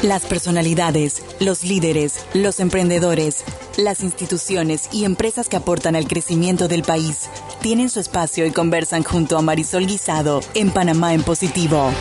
Las personalidades, los líderes, los emprendedores, las instituciones y empresas que aportan al crecimiento del país tienen su espacio y conversan junto a Marisol Guisado en Panamá en Positivo.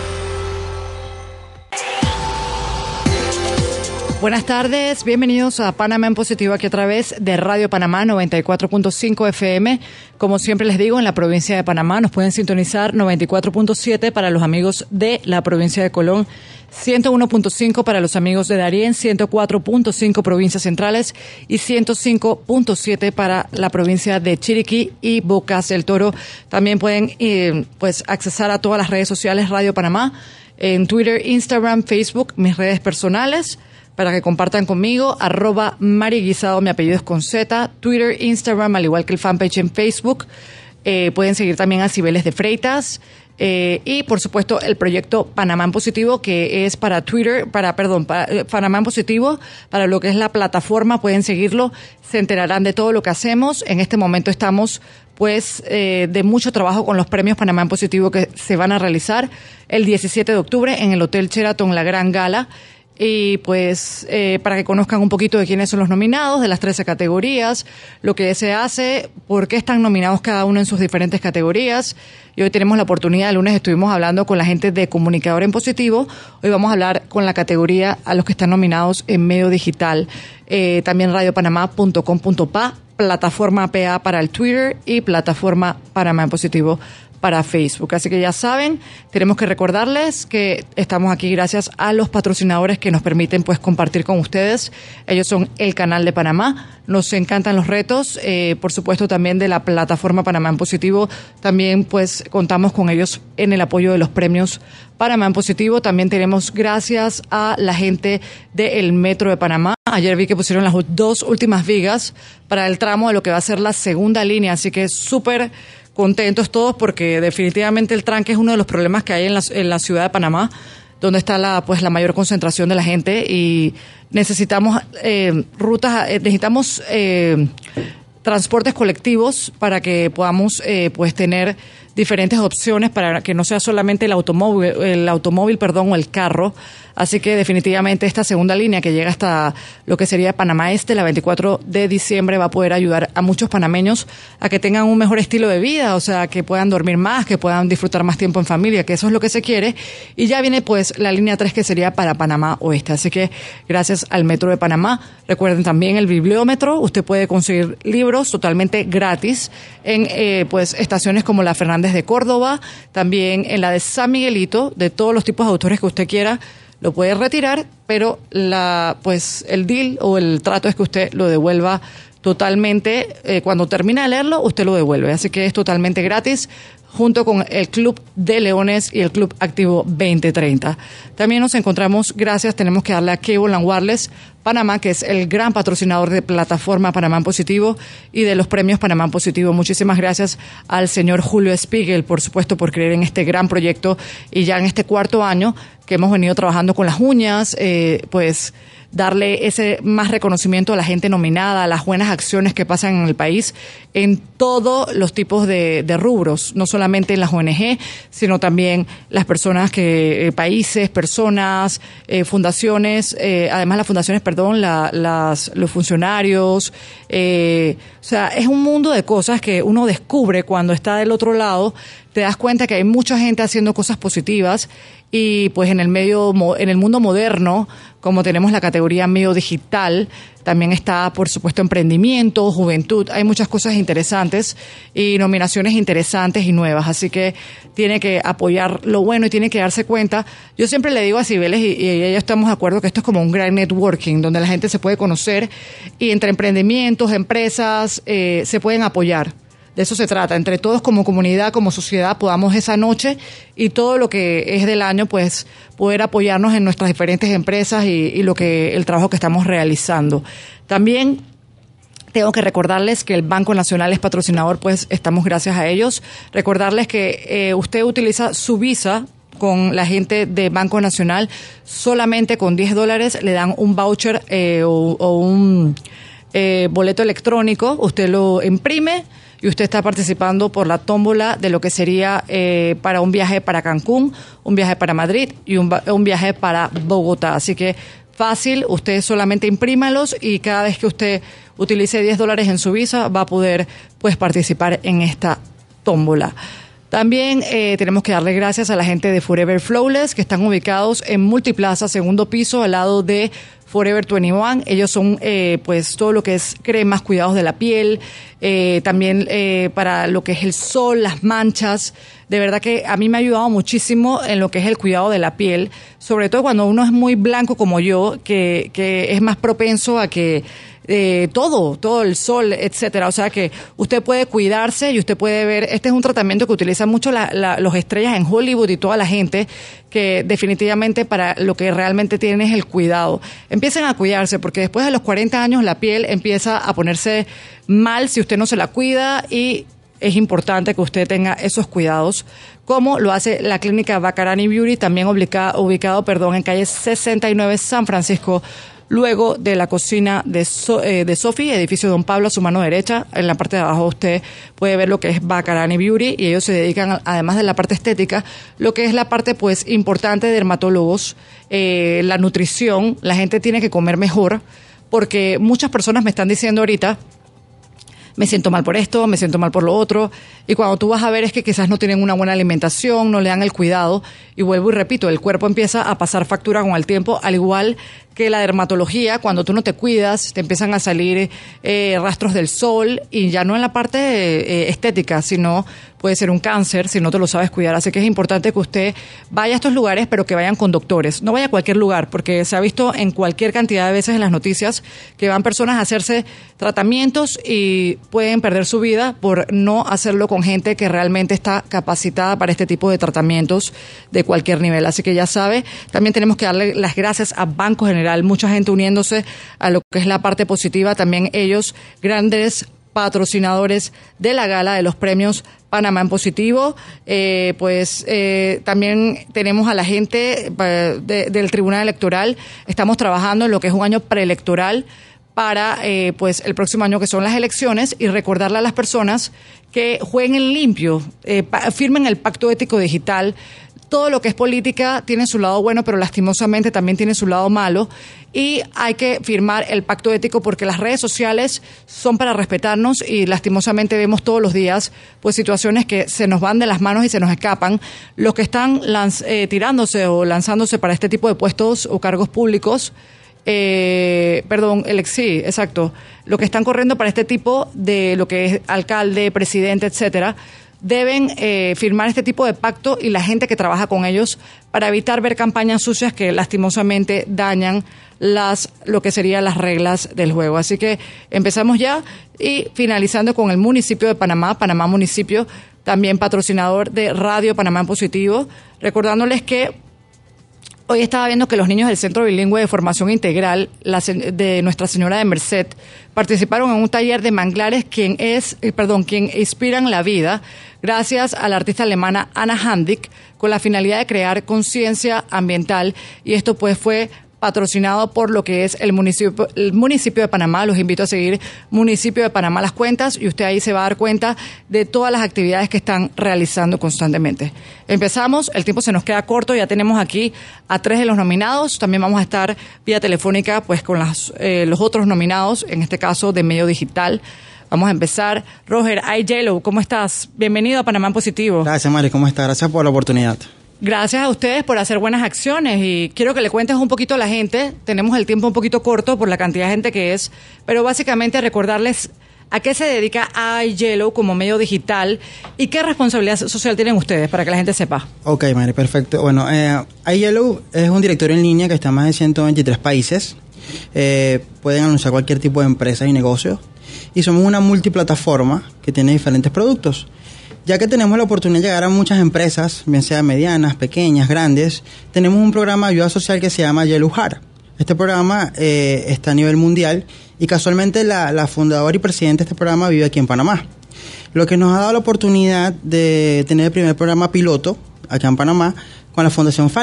Buenas tardes, bienvenidos a Panamá en Positivo aquí a través de Radio Panamá 94.5 FM. Como siempre les digo, en la provincia de Panamá nos pueden sintonizar 94.7 para los amigos de la provincia de Colón, 101.5 para los amigos de Darién, 104.5 provincias centrales y 105.7 para la provincia de Chiriquí y Bocas del Toro. También pueden accesar a todas las redes sociales Radio Panamá en Twitter, Instagram, Facebook, mis redes personales, para que compartan conmigo, @Mariguisado, mi apellido es con Z, Twitter, Instagram, al igual que el fanpage en Facebook. Pueden seguir también a Cibeles de Freitas y, por supuesto, el proyecto Panamá en Positivo, que es para Twitter, para Panamá en Positivo, para lo que es la plataforma, pueden seguirlo, se enterarán de todo lo que hacemos. En este momento estamos de mucho trabajo con los premios Panamá en Positivo que se van a realizar el 17 de octubre en el Hotel Sheraton, la Gran Gala. Y para que conozcan un poquito de quiénes son los nominados, de las 13 categorías, lo que se hace, por qué están nominados cada uno en sus diferentes categorías. Y hoy tenemos la oportunidad, el lunes estuvimos hablando con la gente de Comunicador en Positivo, hoy vamos a hablar con la categoría a los que están nominados en medio digital. También radiopanamá.com.pa, plataforma PA para el Twitter y plataforma Panamá en Positivo para Facebook. Así que ya saben, tenemos que recordarles que estamos aquí gracias a los patrocinadores que nos permiten compartir con ustedes. Ellos son el Canal de Panamá. Nos encantan los retos, por supuesto también de la plataforma Panamá en Positivo. También contamos con ellos en el apoyo de los premios Panamá en Positivo. También tenemos gracias a la gente del Metro de Panamá. Ayer vi que pusieron las 2 últimas vigas para el tramo de lo que va a ser la segunda línea, así que súper contentos todos porque definitivamente el tranque es uno de los problemas que hay en la ciudad de Panamá, donde está la mayor concentración de la gente, y necesitamos necesitamos transportes colectivos para que podamos tener diferentes opciones para que no sea solamente el automóvil, o el carro. Así que definitivamente esta segunda línea que llega hasta lo que sería Panamá Este, la 24 de diciembre, va a poder ayudar a muchos panameños a que tengan un mejor estilo de vida, o sea, que puedan dormir más, que puedan disfrutar más tiempo en familia, que eso es lo que se quiere. Y ya viene la línea 3 que sería para Panamá Oeste. Así que gracias al Metro de Panamá. Recuerden también el bibliómetro. Usted puede conseguir libros totalmente gratis en estaciones como la Fernández de Córdoba, también en la de San Miguelito, de todos los tipos de autores que usted quiera. Lo puede retirar, pero el deal o el trato es que usted lo devuelva totalmente. Cuando termina de leerlo, usted lo devuelve. Así que es totalmente gratis, junto con el Club de Leones y el Club Activo 2030. También nos encontramos, tenemos que darle a Cable & Wireless Panamá, que es el gran patrocinador de plataforma Panamá en Positivo y de los premios Panamá en Positivo. Muchísimas gracias al señor Julio Spiegel, por supuesto, por creer en este gran proyecto, y ya en este 4º año que hemos venido trabajando con las uñas, darle ese más reconocimiento a la gente nominada, a las buenas acciones que pasan en el país en todos los tipos de rubros, no solamente en las ONG, sino también las personas países, personas, fundaciones, además las fundaciones, los funcionarios, o sea, es un mundo de cosas que uno descubre cuando está del otro lado. Te das cuenta que hay mucha gente haciendo cosas positivas, y en el mundo moderno, como tenemos la categoría medio digital, también está, por supuesto, emprendimiento, juventud. Hay muchas cosas interesantes y nominaciones interesantes y nuevas. Así que tiene que apoyar lo bueno y tiene que darse cuenta. Yo siempre le digo a Cibeles, y ella estamos de acuerdo, que esto es como un gran networking, donde la gente se puede conocer y entre emprendimientos, empresas, se pueden apoyar. De eso se trata, entre todos como comunidad, como sociedad, podamos esa noche y todo lo que es del año, poder apoyarnos en nuestras diferentes empresas y el trabajo que estamos realizando. También tengo que recordarles que el Banco Nacional es patrocinador, estamos gracias a ellos. Recordarles que usted utiliza su Visa con la gente de Banco Nacional, solamente con $10 le dan un voucher o un boleto electrónico. Usted lo imprime y usted está participando por la tómbola de lo que sería para un viaje para Cancún, un viaje para Madrid y un viaje para Bogotá. Así que fácil, usted solamente imprímalos y cada vez que usted utilice $10 en su Visa va a poder pues participar en esta tómbola. También tenemos que darle gracias a la gente de Forever Flawless, que están ubicados en Multiplaza, segundo piso, al lado de Forever 21. Ellos son pues todo lo que es cremas, cuidados de la piel, también para lo que es el sol, las manchas. De verdad que a mí me ha ayudado muchísimo en lo que es el cuidado de la piel, sobre todo cuando uno es muy blanco como yo, que es más propenso a que todo el sol, etcétera. O sea que usted puede cuidarse y usted puede ver, este es un tratamiento que utilizan mucho los estrellas en Hollywood y toda la gente, que definitivamente para lo que realmente tienen es el cuidado. Empiecen a cuidarse, porque después de los 40 años la piel empieza a ponerse mal si usted no se la cuida, y es importante que usted tenga esos cuidados, como lo hace la clínica Bacarani Beauty, también ubicado en calle 69 San Francisco, luego de la cocina de Sofi, edificio Don Pablo, a su mano derecha. En la parte de abajo usted puede ver lo que es Bacarani Beauty, y ellos se dedican, además de la parte estética, lo que es la parte pues importante de dermatólogos, la nutrición. La gente tiene que comer mejor, porque muchas personas me están diciendo ahorita, me siento mal por esto, me siento mal por lo otro, y cuando tú vas a ver es que quizás no tienen una buena alimentación, no le dan el cuidado, y vuelvo y repito, el cuerpo empieza a pasar factura con el tiempo, al igual que la dermatología. Cuando tú no te cuidas, te empiezan a salir rastros del sol, y ya no en la parte estética, sino puede ser un cáncer si no te lo sabes cuidar. Así que es importante que usted vaya a estos lugares, pero que vayan con doctores. No vaya a cualquier lugar, porque se ha visto en cualquier cantidad de veces en las noticias que van personas a hacerse tratamientos y pueden perder su vida por no hacerlo con gente que realmente está capacitada para este tipo de tratamientos de cualquier nivel. Así que ya sabe, también tenemos que darle las gracias a Banco General, mucha gente uniéndose a lo que es la parte positiva. También ellos, grandes patrocinadores de la gala de los premios Panamá en Positivo. También tenemos a la gente del Tribunal Electoral. Estamos trabajando en lo que es un año preelectoral para pues el próximo año, que son las elecciones, y recordarle a las personas que jueguen limpio, firmen el pacto ético digital. Todo lo que es política tiene su lado bueno, pero lastimosamente también tiene su lado malo, y hay que firmar el pacto ético, porque las redes sociales son para respetarnos, y lastimosamente vemos todos los días pues situaciones que se nos van de las manos y se nos escapan. Los que están tirándose o lanzándose para este tipo de puestos o cargos públicos, sí, exacto, los que están corriendo para este tipo de lo que es alcalde, presidente, etcétera, deben firmar este tipo de pacto, y la gente que trabaja con ellos, para evitar ver campañas sucias que lastimosamente dañan lo que serían las reglas del juego. Así que empezamos ya, y finalizando con el municipio de Panamá Municipio, también patrocinador de Radio Panamá en Positivo, recordándoles que hoy estaba viendo que los niños del Centro Bilingüe de Formación Integral de Nuestra Señora de Merced participaron en un taller de manglares, quien inspiran la vida, gracias a la artista alemana Anna Handig, con la finalidad de crear conciencia ambiental, y esto pues fue patrocinado por lo que es el municipio de Panamá. Los invito a seguir Municipio de Panamá las cuentas, y usted ahí se va a dar cuenta de todas las actividades que están realizando constantemente. Empezamos, el tiempo se nos queda corto, ya tenemos aquí a 3 de los nominados. También vamos a estar vía telefónica pues con los otros nominados, en este caso de medio digital. Vamos a empezar. Roger Ayello, ¿cómo estás? Bienvenido a Panamá en Positivo. Gracias, Mari, ¿cómo estás? Gracias por la oportunidad. Gracias a ustedes por hacer buenas acciones, y quiero que le cuentes un poquito a la gente. Tenemos el tiempo un poquito corto por la cantidad de gente que es, pero básicamente recordarles a qué se dedica Ayello como medio digital y qué responsabilidad social tienen ustedes, para que la gente sepa. Ok, Mari, perfecto. Bueno, Ayello es un directorio en línea que está en más de 123 países. Pueden anunciar cualquier tipo de empresa y negocio, y somos una multiplataforma que tiene diferentes productos. Ya que tenemos la oportunidad de llegar a muchas empresas, bien sea medianas, pequeñas, grandes, tenemos un programa de ayuda social que se llama Ayello Heart. Este programa está a nivel mundial, y casualmente la fundadora y presidenta de este programa vive aquí en Panamá. Lo que nos ha dado la oportunidad de tener el primer programa piloto acá en Panamá con la Fundación Falnik.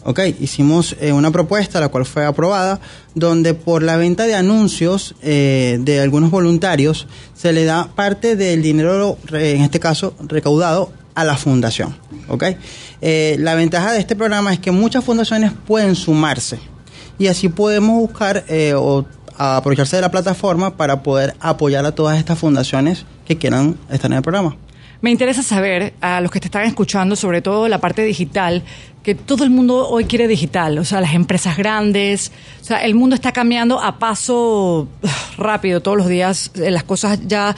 Ok, hicimos una propuesta, la cual fue aprobada, donde por la venta de anuncios de algunos voluntarios se le da parte del dinero, en este caso recaudado, a la fundación. ¿Ok? La ventaja de este programa es que muchas fundaciones pueden sumarse y así podemos buscar o aprovecharse de la plataforma para poder apoyar a todas estas fundaciones que quieran estar en el programa. Me interesa saber, a los que te están escuchando, sobre todo la parte digital, que todo el mundo hoy quiere digital, o sea, las empresas grandes, o sea, el mundo está cambiando a paso rápido todos los días, las cosas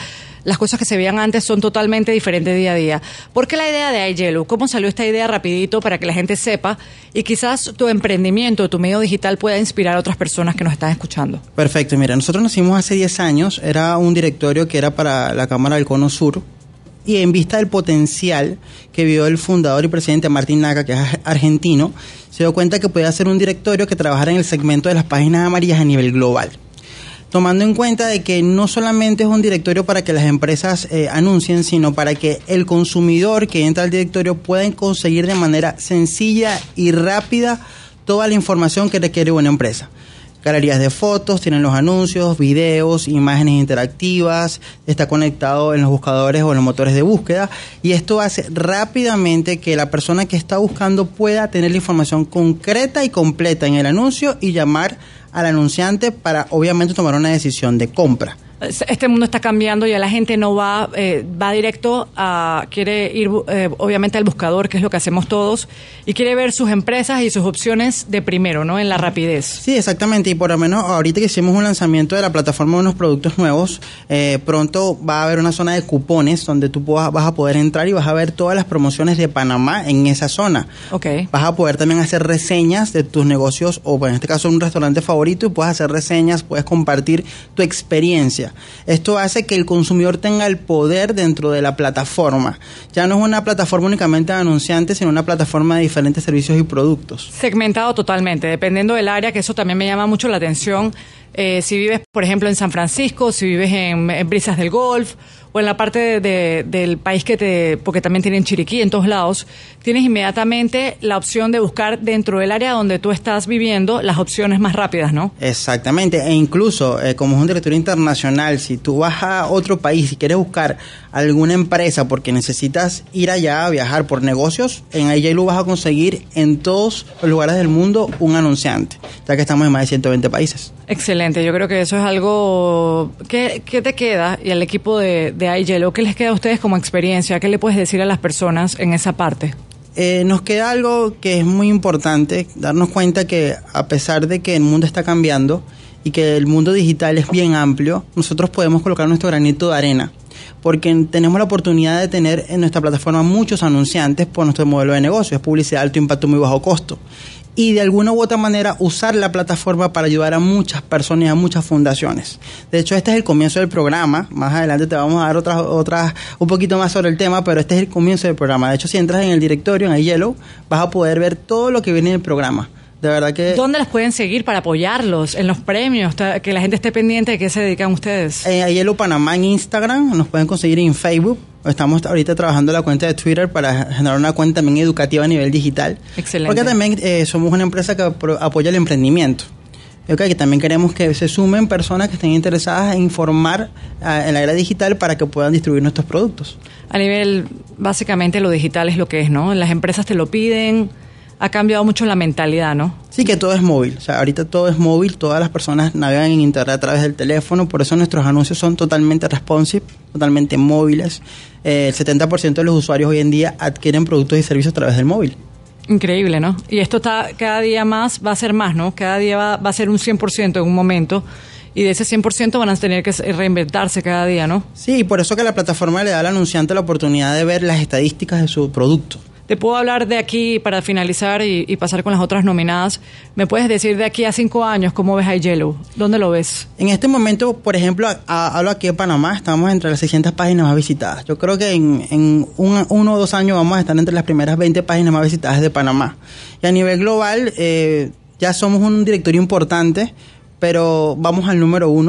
que se veían antes son totalmente diferentes día a día. ¿Por qué la idea de iYellow? ¿Cómo salió esta idea rapidito para que la gente sepa y quizás tu emprendimiento, tu medio digital pueda inspirar a otras personas que nos están escuchando? Perfecto, mira, nosotros nacimos hace 10 años, era un directorio que era para la Cámara del Cono Sur, y en vista del potencial que vio el fundador y presidente Martín Naca, que es argentino, se dio cuenta que podía ser un directorio que trabajara en el segmento de las páginas amarillas a nivel global. Tomando en cuenta de que no solamente es un directorio para que las empresas anuncien, sino para que el consumidor que entra al directorio pueda conseguir de manera sencilla y rápida toda la información que requiere una empresa. Galerías de fotos, tienen los anuncios, videos, imágenes interactivas, está conectado en los buscadores o en los motores de búsqueda, y esto hace rápidamente que la persona que está buscando pueda tener la información concreta y completa en el anuncio y llamar al anunciante para obviamente tomar una decisión de compra. Este mundo está cambiando, ya la gente no va directo quiere ir obviamente al buscador, que es lo que hacemos todos, y quiere ver sus empresas y sus opciones de primero, ¿no? En la rapidez. Sí, exactamente, y por lo menos ahorita que hicimos un lanzamiento de la plataforma de unos productos nuevos, pronto va a haber una zona de cupones donde tú vas a poder entrar y vas a ver todas las promociones de Panamá en esa zona. Okay. Vas a poder también hacer reseñas de tus negocios, o en este caso un restaurante favorito, y puedes hacer reseñas, puedes compartir tu experiencia. Esto hace que el consumidor tenga el poder dentro de la plataforma. Ya no es una plataforma únicamente de anunciantes, sino una plataforma de diferentes servicios y productos. Segmentado totalmente, dependiendo del área, que eso también me llama mucho la atención. Si vives, por ejemplo, en San Francisco, si vives en Brisas del Golf, o en la parte del país porque también tienen Chiriquí en todos lados, tienes inmediatamente la opción de buscar dentro del área donde tú estás viviendo las opciones más rápidas, ¿no? Exactamente, e incluso como es un directorio internacional, si tú vas a otro país y quieres buscar alguna empresa porque necesitas ir allá a viajar por negocios, en iYellow vas a conseguir en todos los lugares del mundo un anunciante, ya que estamos en más de 120 países. Excelente, yo creo que eso es algo que te queda, y al equipo de iYellow, ¿qué les queda a ustedes como experiencia? ¿Qué le puedes decir a las personas en esa parte? Nos queda algo que es muy importante, darnos cuenta que a pesar de que el mundo está cambiando y que el mundo digital es bien amplio, nosotros podemos colocar nuestro granito de arena, porque tenemos la oportunidad de tener en nuestra plataforma muchos anunciantes por nuestro modelo de negocio, es publicidad de alto impacto, muy bajo costo. Y de alguna u otra manera usar la plataforma para ayudar a muchas personas y a muchas fundaciones. De hecho, este es el comienzo del programa. Más adelante te vamos a dar otras un poquito más sobre el tema, pero este es el comienzo del programa. De hecho, si entras en el directorio, en iYellow, vas a poder ver todo lo que viene en el programa. De verdad que... ¿Dónde las pueden seguir para apoyarlos? En los premios, que la gente esté pendiente de qué se dedican ustedes. iYellow Panamá en Instagram, nos pueden conseguir en Facebook. Estamos ahorita trabajando la cuenta de Twitter para generar una cuenta también educativa a nivel digital. Excelente. Porque también somos una empresa que apoya el emprendimiento. Que también queremos que se sumen personas que estén interesadas en informar en la era digital para que puedan distribuir nuestros productos. A nivel, básicamente lo digital es lo que es, ¿no? Las empresas te lo piden. Ha cambiado mucho la mentalidad, ¿no? Sí, que todo es móvil. O sea, ahorita todo es móvil, todas las personas navegan en internet a través del teléfono, por eso nuestros anuncios son totalmente responsive, totalmente móviles. El 70% de los usuarios hoy en día adquieren productos y servicios a través del móvil. Increíble, ¿no? Y esto está cada día más, va a ser más, ¿no? Cada día va a ser un 100% en un momento, y de ese 100% van a tener que reinventarse cada día, ¿no? Sí, y por eso que la plataforma le da al anunciante la oportunidad de ver las estadísticas de su producto. Te puedo hablar de aquí para finalizar y pasar con las otras nominadas. ¿Me puedes decir de aquí a 5 años cómo ves iYellow? ¿Dónde lo ves? En este momento, por ejemplo, hablo aquí de Panamá, estamos entre las 600 páginas más visitadas. Yo creo que en 1 o 2 años vamos a estar entre las primeras 20 páginas más visitadas de Panamá. Y a nivel global, ya somos un directorio importante, pero vamos al número 1,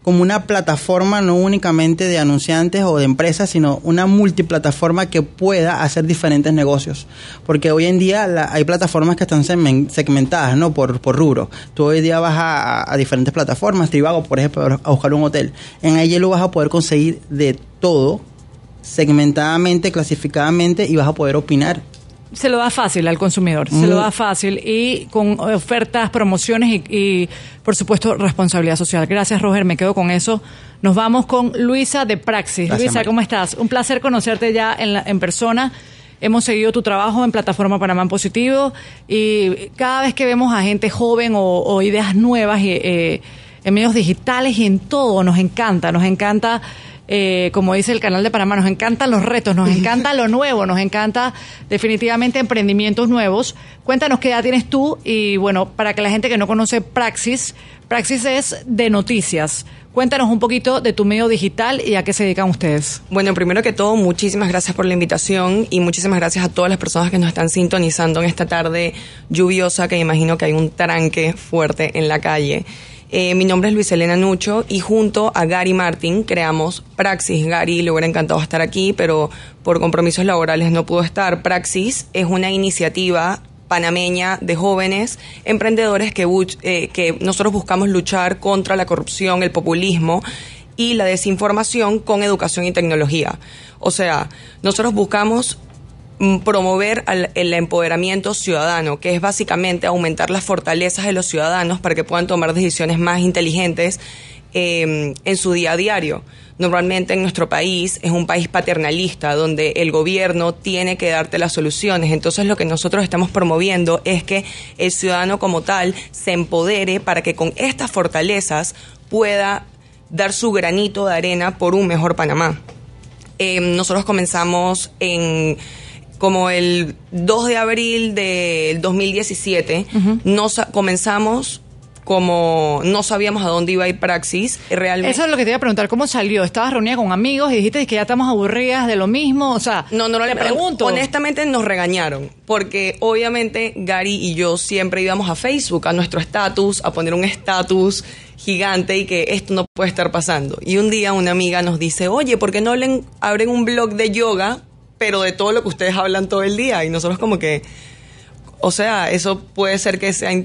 como una plataforma no únicamente de anunciantes o de empresas, sino una multiplataforma que pueda hacer diferentes negocios. Porque hoy en día hay plataformas que están segmentadas, ¿no? Por rubro. Tú hoy día vas a diferentes plataformas, Trivago, por ejemplo, a buscar un hotel. En iYellow vas a poder conseguir de todo, segmentadamente, clasificadamente, y vas a poder opinar. Se lo da fácil al consumidor, se lo da fácil y con ofertas, promociones y por supuesto, responsabilidad social. Gracias, Roger, me quedo con eso. Nos vamos con Luisa de Praxis. Gracias, Luisa, María. ¿Cómo estás? Un placer conocerte ya en persona. Hemos seguido tu trabajo en Plataforma Panamá en Positivo y cada vez que vemos a gente joven o ideas nuevas en medios digitales y en todo, nos encanta. Como dice el canal de Panamá, nos encantan los retos, nos encanta lo nuevo, nos encanta definitivamente emprendimientos nuevos. Cuéntanos qué edad tienes tú y bueno, para que la gente que no conoce Praxis es de noticias. Cuéntanos un poquito de tu medio digital y a qué se dedican ustedes. Bueno, primero que todo, muchísimas gracias por la invitación y muchísimas gracias a todas las personas que nos están sintonizando en esta tarde lluviosa, que me imagino que hay un tranque fuerte en la calle. Mi nombre es Luisa Elena Nucho y junto a Gary Martin creamos Praxis. Gary le hubiera encantado estar aquí, pero por compromisos laborales no pudo estar. Praxis es una iniciativa panameña de jóvenes emprendedores que nosotros buscamos luchar contra la corrupción, el populismo y la desinformación con educación y tecnología. O sea, nosotros buscamos promover el empoderamiento ciudadano, que es básicamente aumentar las fortalezas de los ciudadanos para que puedan tomar decisiones más inteligentes en su día a diario. Normalmente en nuestro país es un país paternalista donde el gobierno tiene que darte las soluciones. Entonces lo que nosotros estamos promoviendo es que el ciudadano como tal se empodere para que con estas fortalezas pueda dar su granito de arena por un mejor Panamá. Nosotros comenzamos como el 2 de abril del 2017, comenzamos como no sabíamos a dónde iba a ir Praxis. Realmente. Eso es lo que te iba a preguntar, ¿cómo salió? ¿Estabas reunida con amigos y dijiste que ya estamos aburridas de lo mismo? O sea, no le pregunto. Honestamente nos regañaron, porque obviamente Gary y yo siempre íbamos a Facebook, a nuestro estatus, a poner un estatus gigante y que esto no puede estar pasando. Y un día una amiga nos dice, oye, ¿por qué no abren un blog de yoga, pero de todo lo que ustedes hablan todo el día? Y nosotros como que, o sea, eso puede ser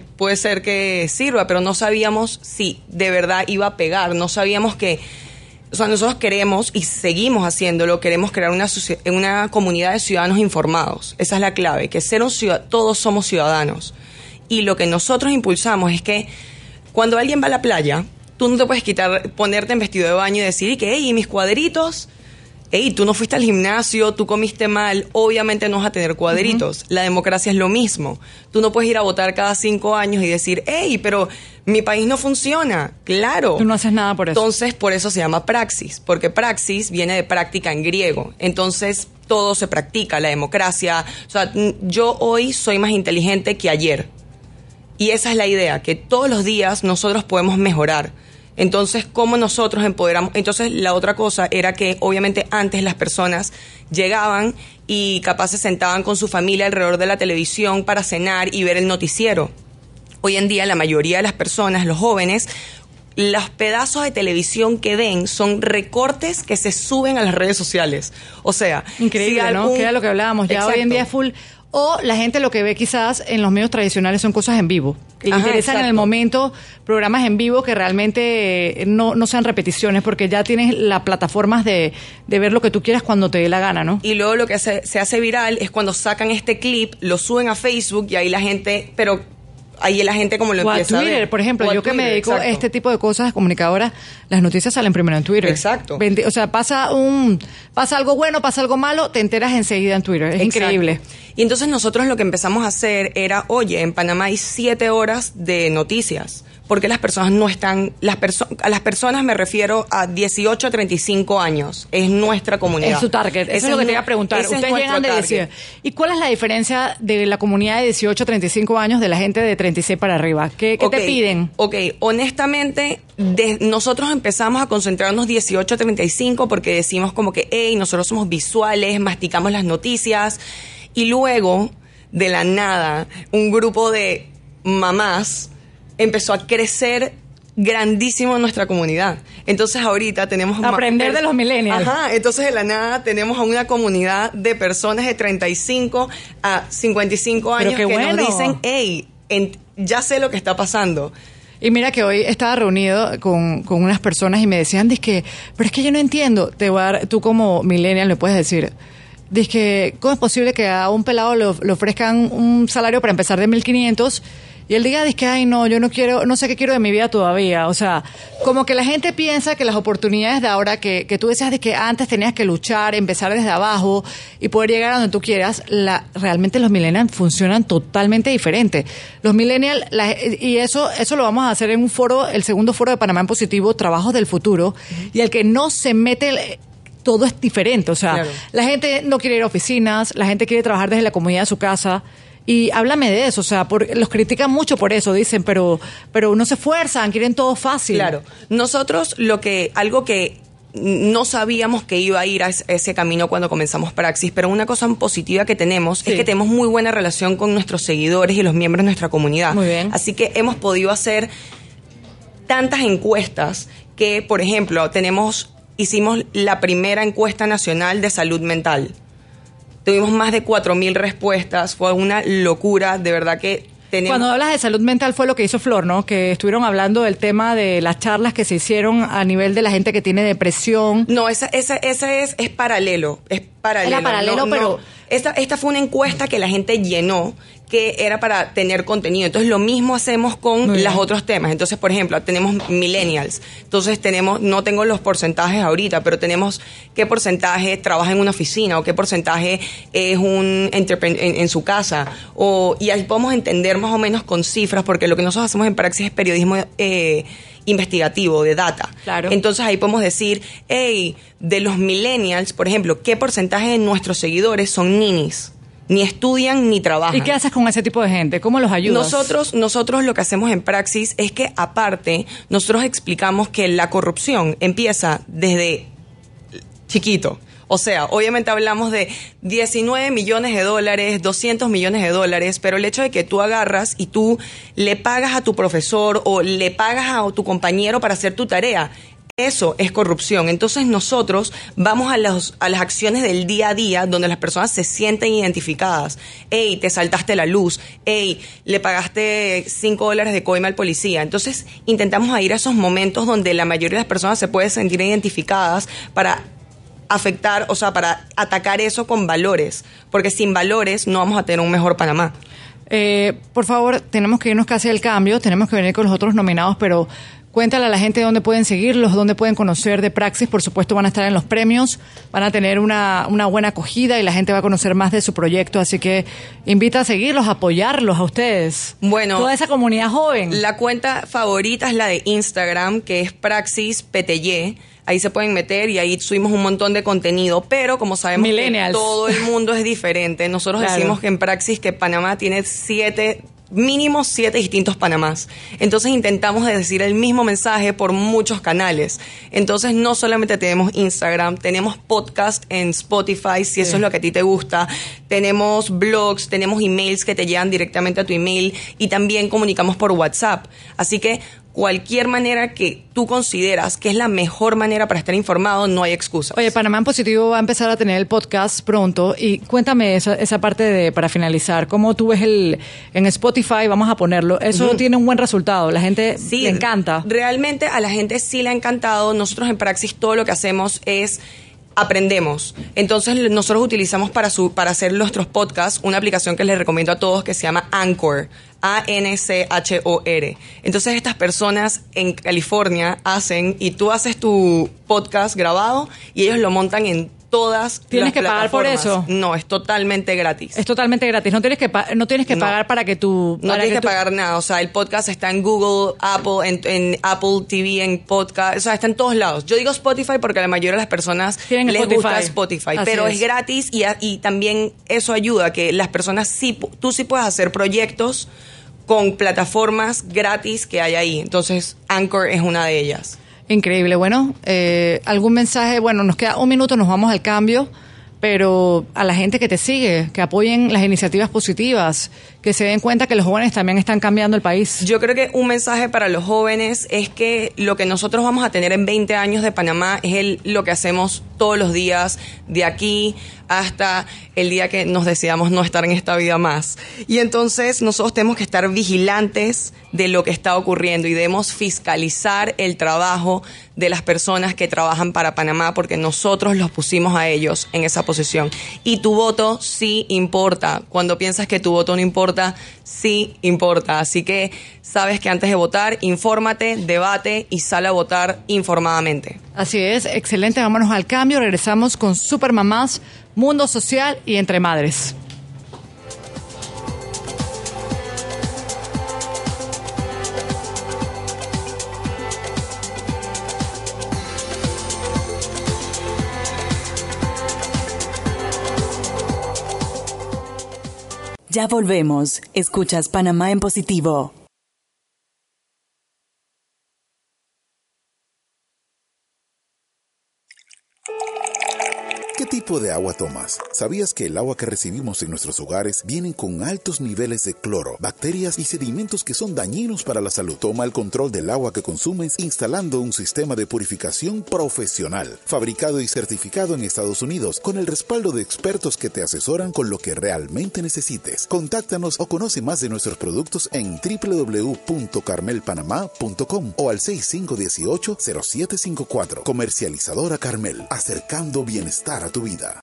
que sirva, pero no sabíamos si de verdad iba a pegar, no sabíamos que, o sea, nosotros queremos y seguimos haciéndolo, queremos crear una comunidad de ciudadanos informados. Esa es la clave, que todos somos ciudadanos. Y lo que nosotros impulsamos es que cuando alguien va a la playa, tú no te puedes ponerte en vestido de baño y decir, que, hey, mis cuadritos. Hey, tú no fuiste al gimnasio, tú comiste mal, obviamente no vas a tener cuadritos. La democracia es lo mismo. Tú no puedes ir a votar cada 5 años y decir, hey, pero mi país no funciona. Claro. Tú no haces nada por eso. Entonces, por eso se llama praxis, porque praxis viene de práctica en griego. Entonces, todo se practica, la democracia. O sea, yo hoy soy más inteligente que ayer. Y esa es la idea, que todos los días nosotros podemos mejorar. Entonces, ¿cómo nosotros empoderamos? Entonces, la otra cosa era que, obviamente, antes las personas llegaban y capaz se sentaban con su familia alrededor de la televisión para cenar y ver el noticiero. Hoy en día, la mayoría de las personas, los jóvenes, los pedazos de televisión que ven son recortes que se suben a las redes sociales. O sea, increíble, ¿no? Que era lo que hablábamos. Ya exacto. Hoy en día es full. O la gente lo que ve quizás en los medios tradicionales son cosas en vivo. Que le interesan exacto. En el momento programas en vivo que realmente no sean repeticiones, porque ya tienes las plataformas de ver lo que tú quieras cuando te dé la gana, ¿no? Y luego lo que se hace viral es cuando sacan este clip, lo suben a Facebook y ahí la gente, ahí la gente como lo o empieza a Twitter, a ver. Por ejemplo, yo que me dedico exacto. A este tipo de cosas comunicadoras, las noticias salen primero en Twitter. Exacto. O sea, pasa algo bueno, pasa algo malo, te enteras enseguida en Twitter. Es exacto. Increíble. Y entonces nosotros lo que empezamos a hacer era, oye, en Panamá hay 7 horas de noticias. Porque las personas no están, a las personas me refiero a 18 a 35 años, es nuestra comunidad. Es su target, eso es lo que te iba a preguntar. Ustedes llegan de 18. ¿Y cuál es la diferencia de la comunidad de 18 a 35 años de la gente de 36 para arriba? ¿Qué te piden? Ok, honestamente, nosotros empezamos a concentrarnos 18 a 35 porque decimos como que, hey, nosotros somos visuales, masticamos las noticias, y luego, de la nada, un grupo de mamás empezó a crecer grandísimo en nuestra comunidad. Entonces ahorita tenemos... Aprender de los millennials. Ajá, entonces de la nada tenemos a una comunidad de personas de 35 a 55 años que nos dicen, hey, ya sé lo que está pasando. Y mira que hoy estaba reunido con unas personas y me decían, pero es que yo no entiendo. Tú como millennial me puedes decir, ¿cómo es posible que a un pelado le ofrezcan un salario para empezar de 1.500 y él diga, ay no, yo no quiero, no sé qué quiero de mi vida todavía? O sea, como que la gente piensa que las oportunidades de ahora, que tú decías de que antes tenías que luchar, empezar desde abajo y poder llegar a donde tú quieras, realmente los millennials funcionan totalmente diferente. Los millennials, y eso lo vamos a hacer en un foro, el segundo foro de Panamá en Positivo, Trabajos del Futuro, y el que no se mete... todo es diferente, o sea, claro. La gente no quiere ir a oficinas, la gente quiere trabajar desde la comodidad de su casa. Y háblame de eso, o sea, los critican mucho por eso, dicen, pero no se esfuerzan, quieren todo fácil. Claro, nosotros algo que no sabíamos que iba a ir a ese camino cuando comenzamos Praxis, pero una cosa positiva que tenemos es que tenemos muy buena relación con nuestros seguidores y los miembros de nuestra comunidad. Muy bien. Así que hemos podido hacer tantas encuestas que, por ejemplo, hicimos la primera encuesta nacional de salud mental. Tuvimos más de 4,000 respuestas, fue una locura, de verdad que tenemos... Cuando hablas de salud mental fue lo que hizo Flor, ¿no? Que estuvieron hablando del tema de las charlas que se hicieron a nivel de la gente que tiene depresión. No, esa es paralelo, es paralelo. Era paralelo, pero... Esta fue una encuesta que la gente llenó, que era para tener contenido. Entonces, lo mismo hacemos con los otros temas. Entonces, por ejemplo, tenemos millennials. Entonces, no tengo los porcentajes ahorita, pero tenemos qué porcentaje trabaja en una oficina o qué porcentaje es un en su casa. Y ahí podemos entender más o menos con cifras, porque lo que nosotros hacemos en Praxis es periodismo investigativo, de data. Claro. Entonces, ahí podemos decir, de los millennials, por ejemplo, ¿qué porcentaje de nuestros seguidores son ninis? Ni estudian ni trabajan. ¿Y qué haces con ese tipo de gente? ¿Cómo los ayudas? Nosotros lo que hacemos en Praxis es que, aparte, nosotros explicamos que la corrupción empieza desde chiquito. O sea, obviamente hablamos de 19 millones de dólares, 200 millones de dólares, pero el hecho de que tú agarras y tú le pagas a tu profesor o le pagas a tu compañero para hacer tu tarea, eso es corrupción. Entonces nosotros vamos a las acciones del día a día donde las personas se sienten identificadas. Hey, te saltaste la luz. Hey, le pagaste $5 de coima al policía. Entonces intentamos ir a esos momentos donde la mayoría de las personas se pueden sentir identificadas para afectar, o sea, para atacar eso con valores. Porque sin valores no vamos a tener un mejor Panamá. Por favor, tenemos que irnos casi al cambio. Tenemos que venir con los otros nominados, pero... Cuéntale a la gente dónde pueden seguirlos, dónde pueden conocer de Praxis. Por supuesto, van a estar en los premios, van a tener una buena acogida y la gente va a conocer más de su proyecto. Así que invita a seguirlos, a apoyarlos a ustedes. Bueno, toda esa comunidad joven. La cuenta favorita es la de Instagram, que es Praxis PTY. Ahí se pueden meter y ahí subimos un montón de contenido. Pero como sabemos que todo el mundo es diferente, nosotros decimos que en Praxis que Panamá tiene mínimo 7 distintos Panamás. Entonces intentamos decir el mismo mensaje por muchos canales. Entonces no solamente tenemos Instagram, tenemos podcast en Spotify, si eso es lo que a ti te gusta. Tenemos blogs, tenemos emails que te llegan directamente a tu email y también comunicamos por WhatsApp. Así que cualquier manera que tú consideras que es la mejor manera para estar informado, no hay excusa. Oye, Panamá en Positivo va a empezar a tener el podcast pronto y cuéntame esa parte para finalizar. ¿Cómo tú ves en Spotify? Vamos a ponerlo. Eso tiene un buen resultado. La gente le encanta. Realmente a la gente sí le ha encantado. Nosotros en Praxis todo lo que hacemos es aprendemos. Entonces nosotros utilizamos para hacer nuestros podcasts una aplicación que les recomiendo a todos que se llama Anchor. ANCHOR. Entonces estas personas en California y tú haces tu podcast grabado y ellos lo montan en todas ¿Tienes que plataformas. pagar por eso? No, es totalmente gratis. Es totalmente gratis. No tienes que pagar para que tú... No tienes que pagar nada. O sea, el podcast está en Google, Apple, en Apple TV, en podcast. O sea, está en todos lados. Yo digo Spotify porque a la mayoría de las personas les gusta Spotify. Pero es gratis y también eso ayuda a que las personas tú sí puedas hacer proyectos con plataformas gratis que hay ahí. Entonces, Anchor es una de ellas. Increíble. Bueno, ¿algún mensaje? Bueno, nos queda un minuto, nos vamos al cambio, pero a la gente que te sigue, que apoyen las iniciativas positivas, que se den cuenta que los jóvenes también están cambiando el país. Yo creo que un mensaje para los jóvenes es que lo que nosotros vamos a tener en 20 años de Panamá es lo que hacemos todos los días, de aquí hasta el día que nos decidamos no estar en esta vida más. Y entonces nosotros tenemos que estar vigilantes de lo que está ocurriendo y debemos fiscalizar el trabajo de las personas que trabajan para Panamá, porque nosotros los pusimos a ellos en esa posición. Y tu voto sí importa. Cuando piensas que tu voto no importa, sí importa. Así que sabes que antes de votar, infórmate, debate y sal a votar informadamente. Así es, excelente. Vámonos al cambio. Regresamos con Supermamás, Mundo Social y Entre Madres. Ya volvemos. Escuchas Panamá en Positivo. ¿Qué tipo de agua tomas? ¿Sabías que el agua que recibimos en nuestros hogares viene con altos niveles de cloro, bacterias y sedimentos que son dañinos para la salud? Toma el control del agua que consumes instalando un sistema de purificación profesional, fabricado y certificado en Estados Unidos, con el respaldo de expertos que te asesoran con lo que realmente necesites. Contáctanos o conoce más de nuestros productos en www.carmelpanamá.com o al 6518-0754. Comercializadora Carmel, acercando bienestar a tu vida.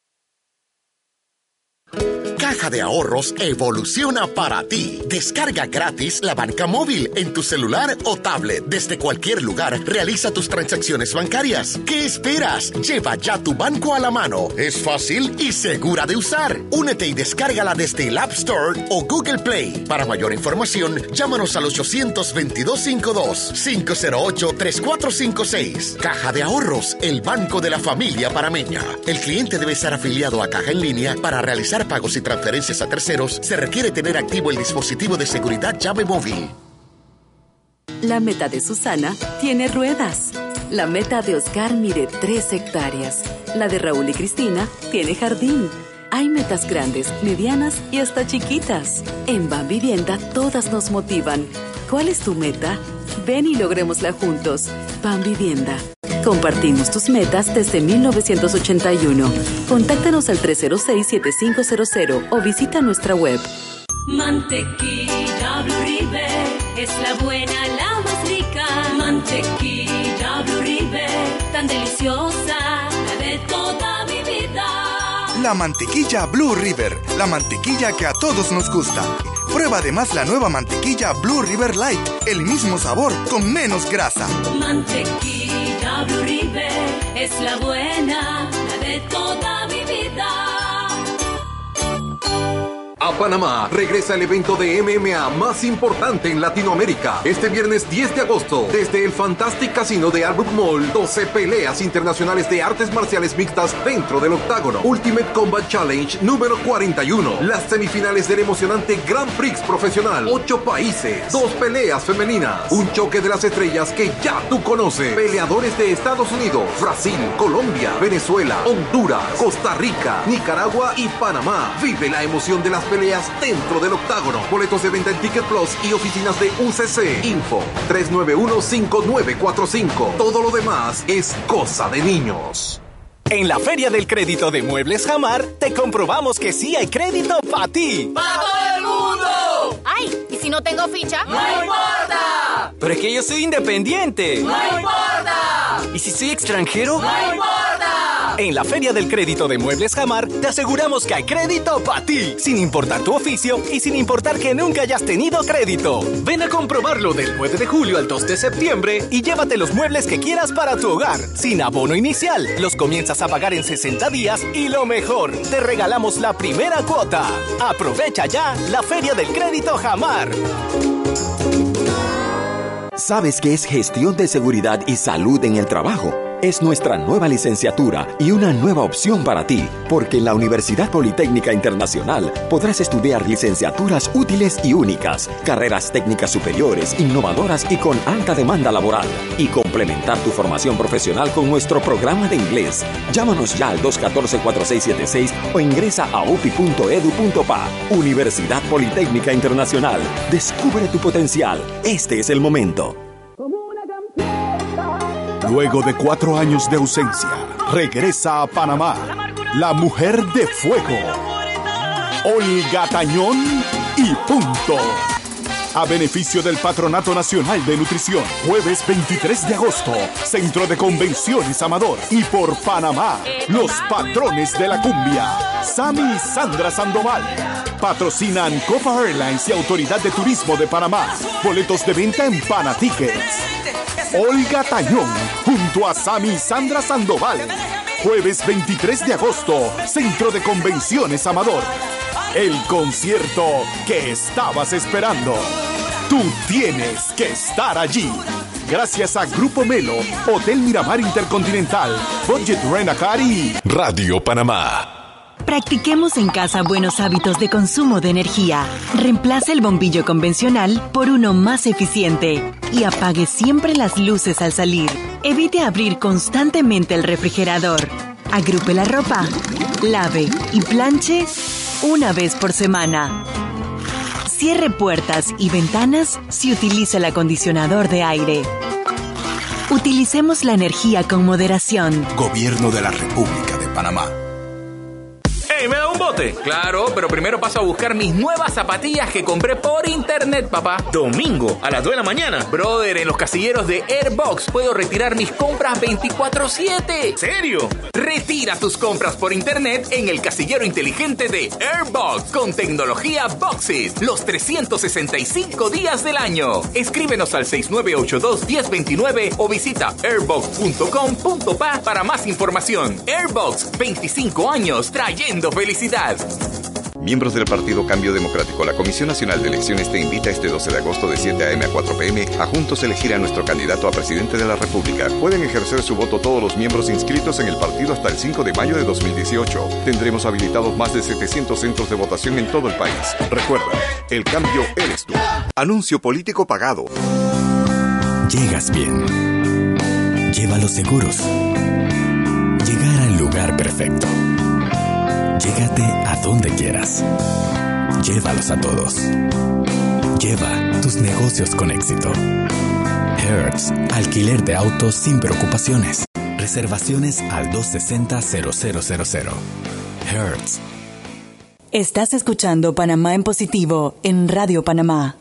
Caja de Ahorros evoluciona para ti. Descarga gratis la banca móvil en tu celular o tablet. Desde cualquier lugar, realiza tus transacciones bancarias. ¿Qué esperas? Lleva ya tu banco a la mano. Es fácil y segura de usar. Únete y descárgala desde el App Store o Google Play. Para mayor información, llámanos al 822-502-508-3456. Caja de Ahorros, el banco de la familia panameña. El cliente debe estar afiliado a Caja en línea. Para realizar pagos y transferencias a terceros, se requiere tener activo el dispositivo de seguridad llave móvil. La meta de Susana tiene ruedas. La meta de Oscar mide 3 hectáreas. La de Raúl y Cristina tiene jardín. Hay metas grandes, medianas y hasta chiquitas. En Ban Vivienda todas nos motivan. ¿Cuál es tu meta? Ven y logrémosla juntos. Ban Vivienda. Compartimos tus metas desde 1981. Contáctanos al 306-7500 o visita nuestra web. Mantequilla Blue River es la buena, la más rica. Mantequilla Blue River, tan deliciosa, la de toda mi vida. La mantequilla Blue River, la mantequilla que a todos nos gusta. Prueba además la nueva mantequilla Blue River Light, el mismo sabor con menos grasa. Mantequilla Blue River es la buena, la de toda mi vida. A Panamá regresa el evento de MMA más importante en Latinoamérica. Este viernes 10 de agosto, desde el Fantastic Casino de Albrook Mall, 12 peleas internacionales de artes marciales mixtas dentro del octágono. Ultimate Combat Challenge número 41. Las semifinales del emocionante Grand Prix profesional. 8 países, 2 peleas femeninas. Un choque de las estrellas que ya tú conoces. Peleadores de Estados Unidos, Brasil, Colombia, Venezuela, Honduras, Costa Rica, Nicaragua y Panamá. Vive la emoción de las peleas dentro del octágono. Boletos de venta en Ticket Plus y oficinas de UCC. Info 391-5945. Todo lo demás es cosa de niños. En la Feria del Crédito de Muebles Jamar, te comprobamos que sí hay crédito para ti. ¡Para todo el mundo! ¡Ay! ¿Y si no tengo ficha? ¡No importa! Pero es que yo soy independiente. ¡No importa! ¿Y si soy extranjero? ¡No importa! En la Feria del Crédito de Muebles Jamar, te aseguramos que hay crédito para ti, sin importar tu oficio y sin importar que nunca hayas tenido crédito. Ven a comprobarlo del 9 de julio al 2 de septiembre y llévate los muebles que quieras para tu hogar, sin abono inicial. Los comienzas a pagar en 60 días y lo mejor, te regalamos la primera cuota. Aprovecha ya la Feria del Crédito Jamar. ¿Sabes qué es gestión de seguridad y salud en el trabajo? es nuestra nueva licenciatura y una nueva opción para ti, porque en la Universidad Politécnica Internacional podrás estudiar licenciaturas útiles y únicas, carreras técnicas superiores, innovadoras y con alta demanda laboral, y complementar tu formación profesional con nuestro programa de inglés. Llámanos ya al 214-4676 o ingresa a upi.edu.pa. Universidad Politécnica Internacional. Descubre tu potencial. Este es el momento. Luego de 4 años de ausencia, regresa a Panamá la mujer de fuego, Olga Tañón y punto. A beneficio del Patronato Nacional de Nutrición, jueves 23 de agosto, Centro de Convenciones Amador. Y por Panamá, los patrones de la cumbia, Sammy y Sandra Sandoval. Patrocinan Copa Airlines y Autoridad de Turismo de Panamá. Boletos de venta en Panatickets. Olga Tañón, junto a Sammy y Sandra Sandoval. Jueves 23 de agosto, Centro de Convenciones Amador. El concierto que estabas esperando. Tú tienes que estar allí. Gracias a Grupo Melo, Hotel Miramar Intercontinental, Budget Rent-A-Car y Radio Panamá. Practiquemos en casa buenos hábitos de consumo de energía. Reemplace el bombillo convencional por uno más eficiente y apague siempre las luces al salir. Evite abrir constantemente el refrigerador. Agrupe la ropa, lave y planche una vez por semana. Cierre puertas y ventanas si utiliza el acondicionador de aire. Utilicemos la energía con moderación. Gobierno de la República de Panamá. ¡Ey, me da un bote! Claro, pero primero paso a buscar mis nuevas zapatillas que compré por internet, papá. Domingo, a las 2 de la mañana. Brother, en los casilleros de Airbox puedo retirar mis compras 24/7. ¿Serio? Retira tus compras por internet en el casillero inteligente de Airbox con tecnología Boxes los 365 días del año. Escríbenos al 6982-1029 o visita airbox.com.pa para más información. Airbox, 25 años trayendo felicidad. Miembros del Partido Cambio Democrático, la Comisión Nacional de Elecciones te invita este 12 de agosto de 7 a.m. a 4 p.m. a juntos elegir a nuestro candidato a presidente de la República. Pueden ejercer su voto todos los miembros inscritos en el partido hasta el 5 de mayo de 2018. Tendremos habilitados más de 700 centros de votación en todo el país. Recuerda, el cambio eres tú. Anuncio político pagado. Llegas bien. Llévalos seguros. Llegar al lugar perfecto. Llégate a donde quieras. Llévalos a todos. Lleva tus negocios con éxito. Hertz, alquiler de autos sin preocupaciones. Reservaciones al 260-0000. Hertz. Estás escuchando Panamá en Positivo en Radio Panamá.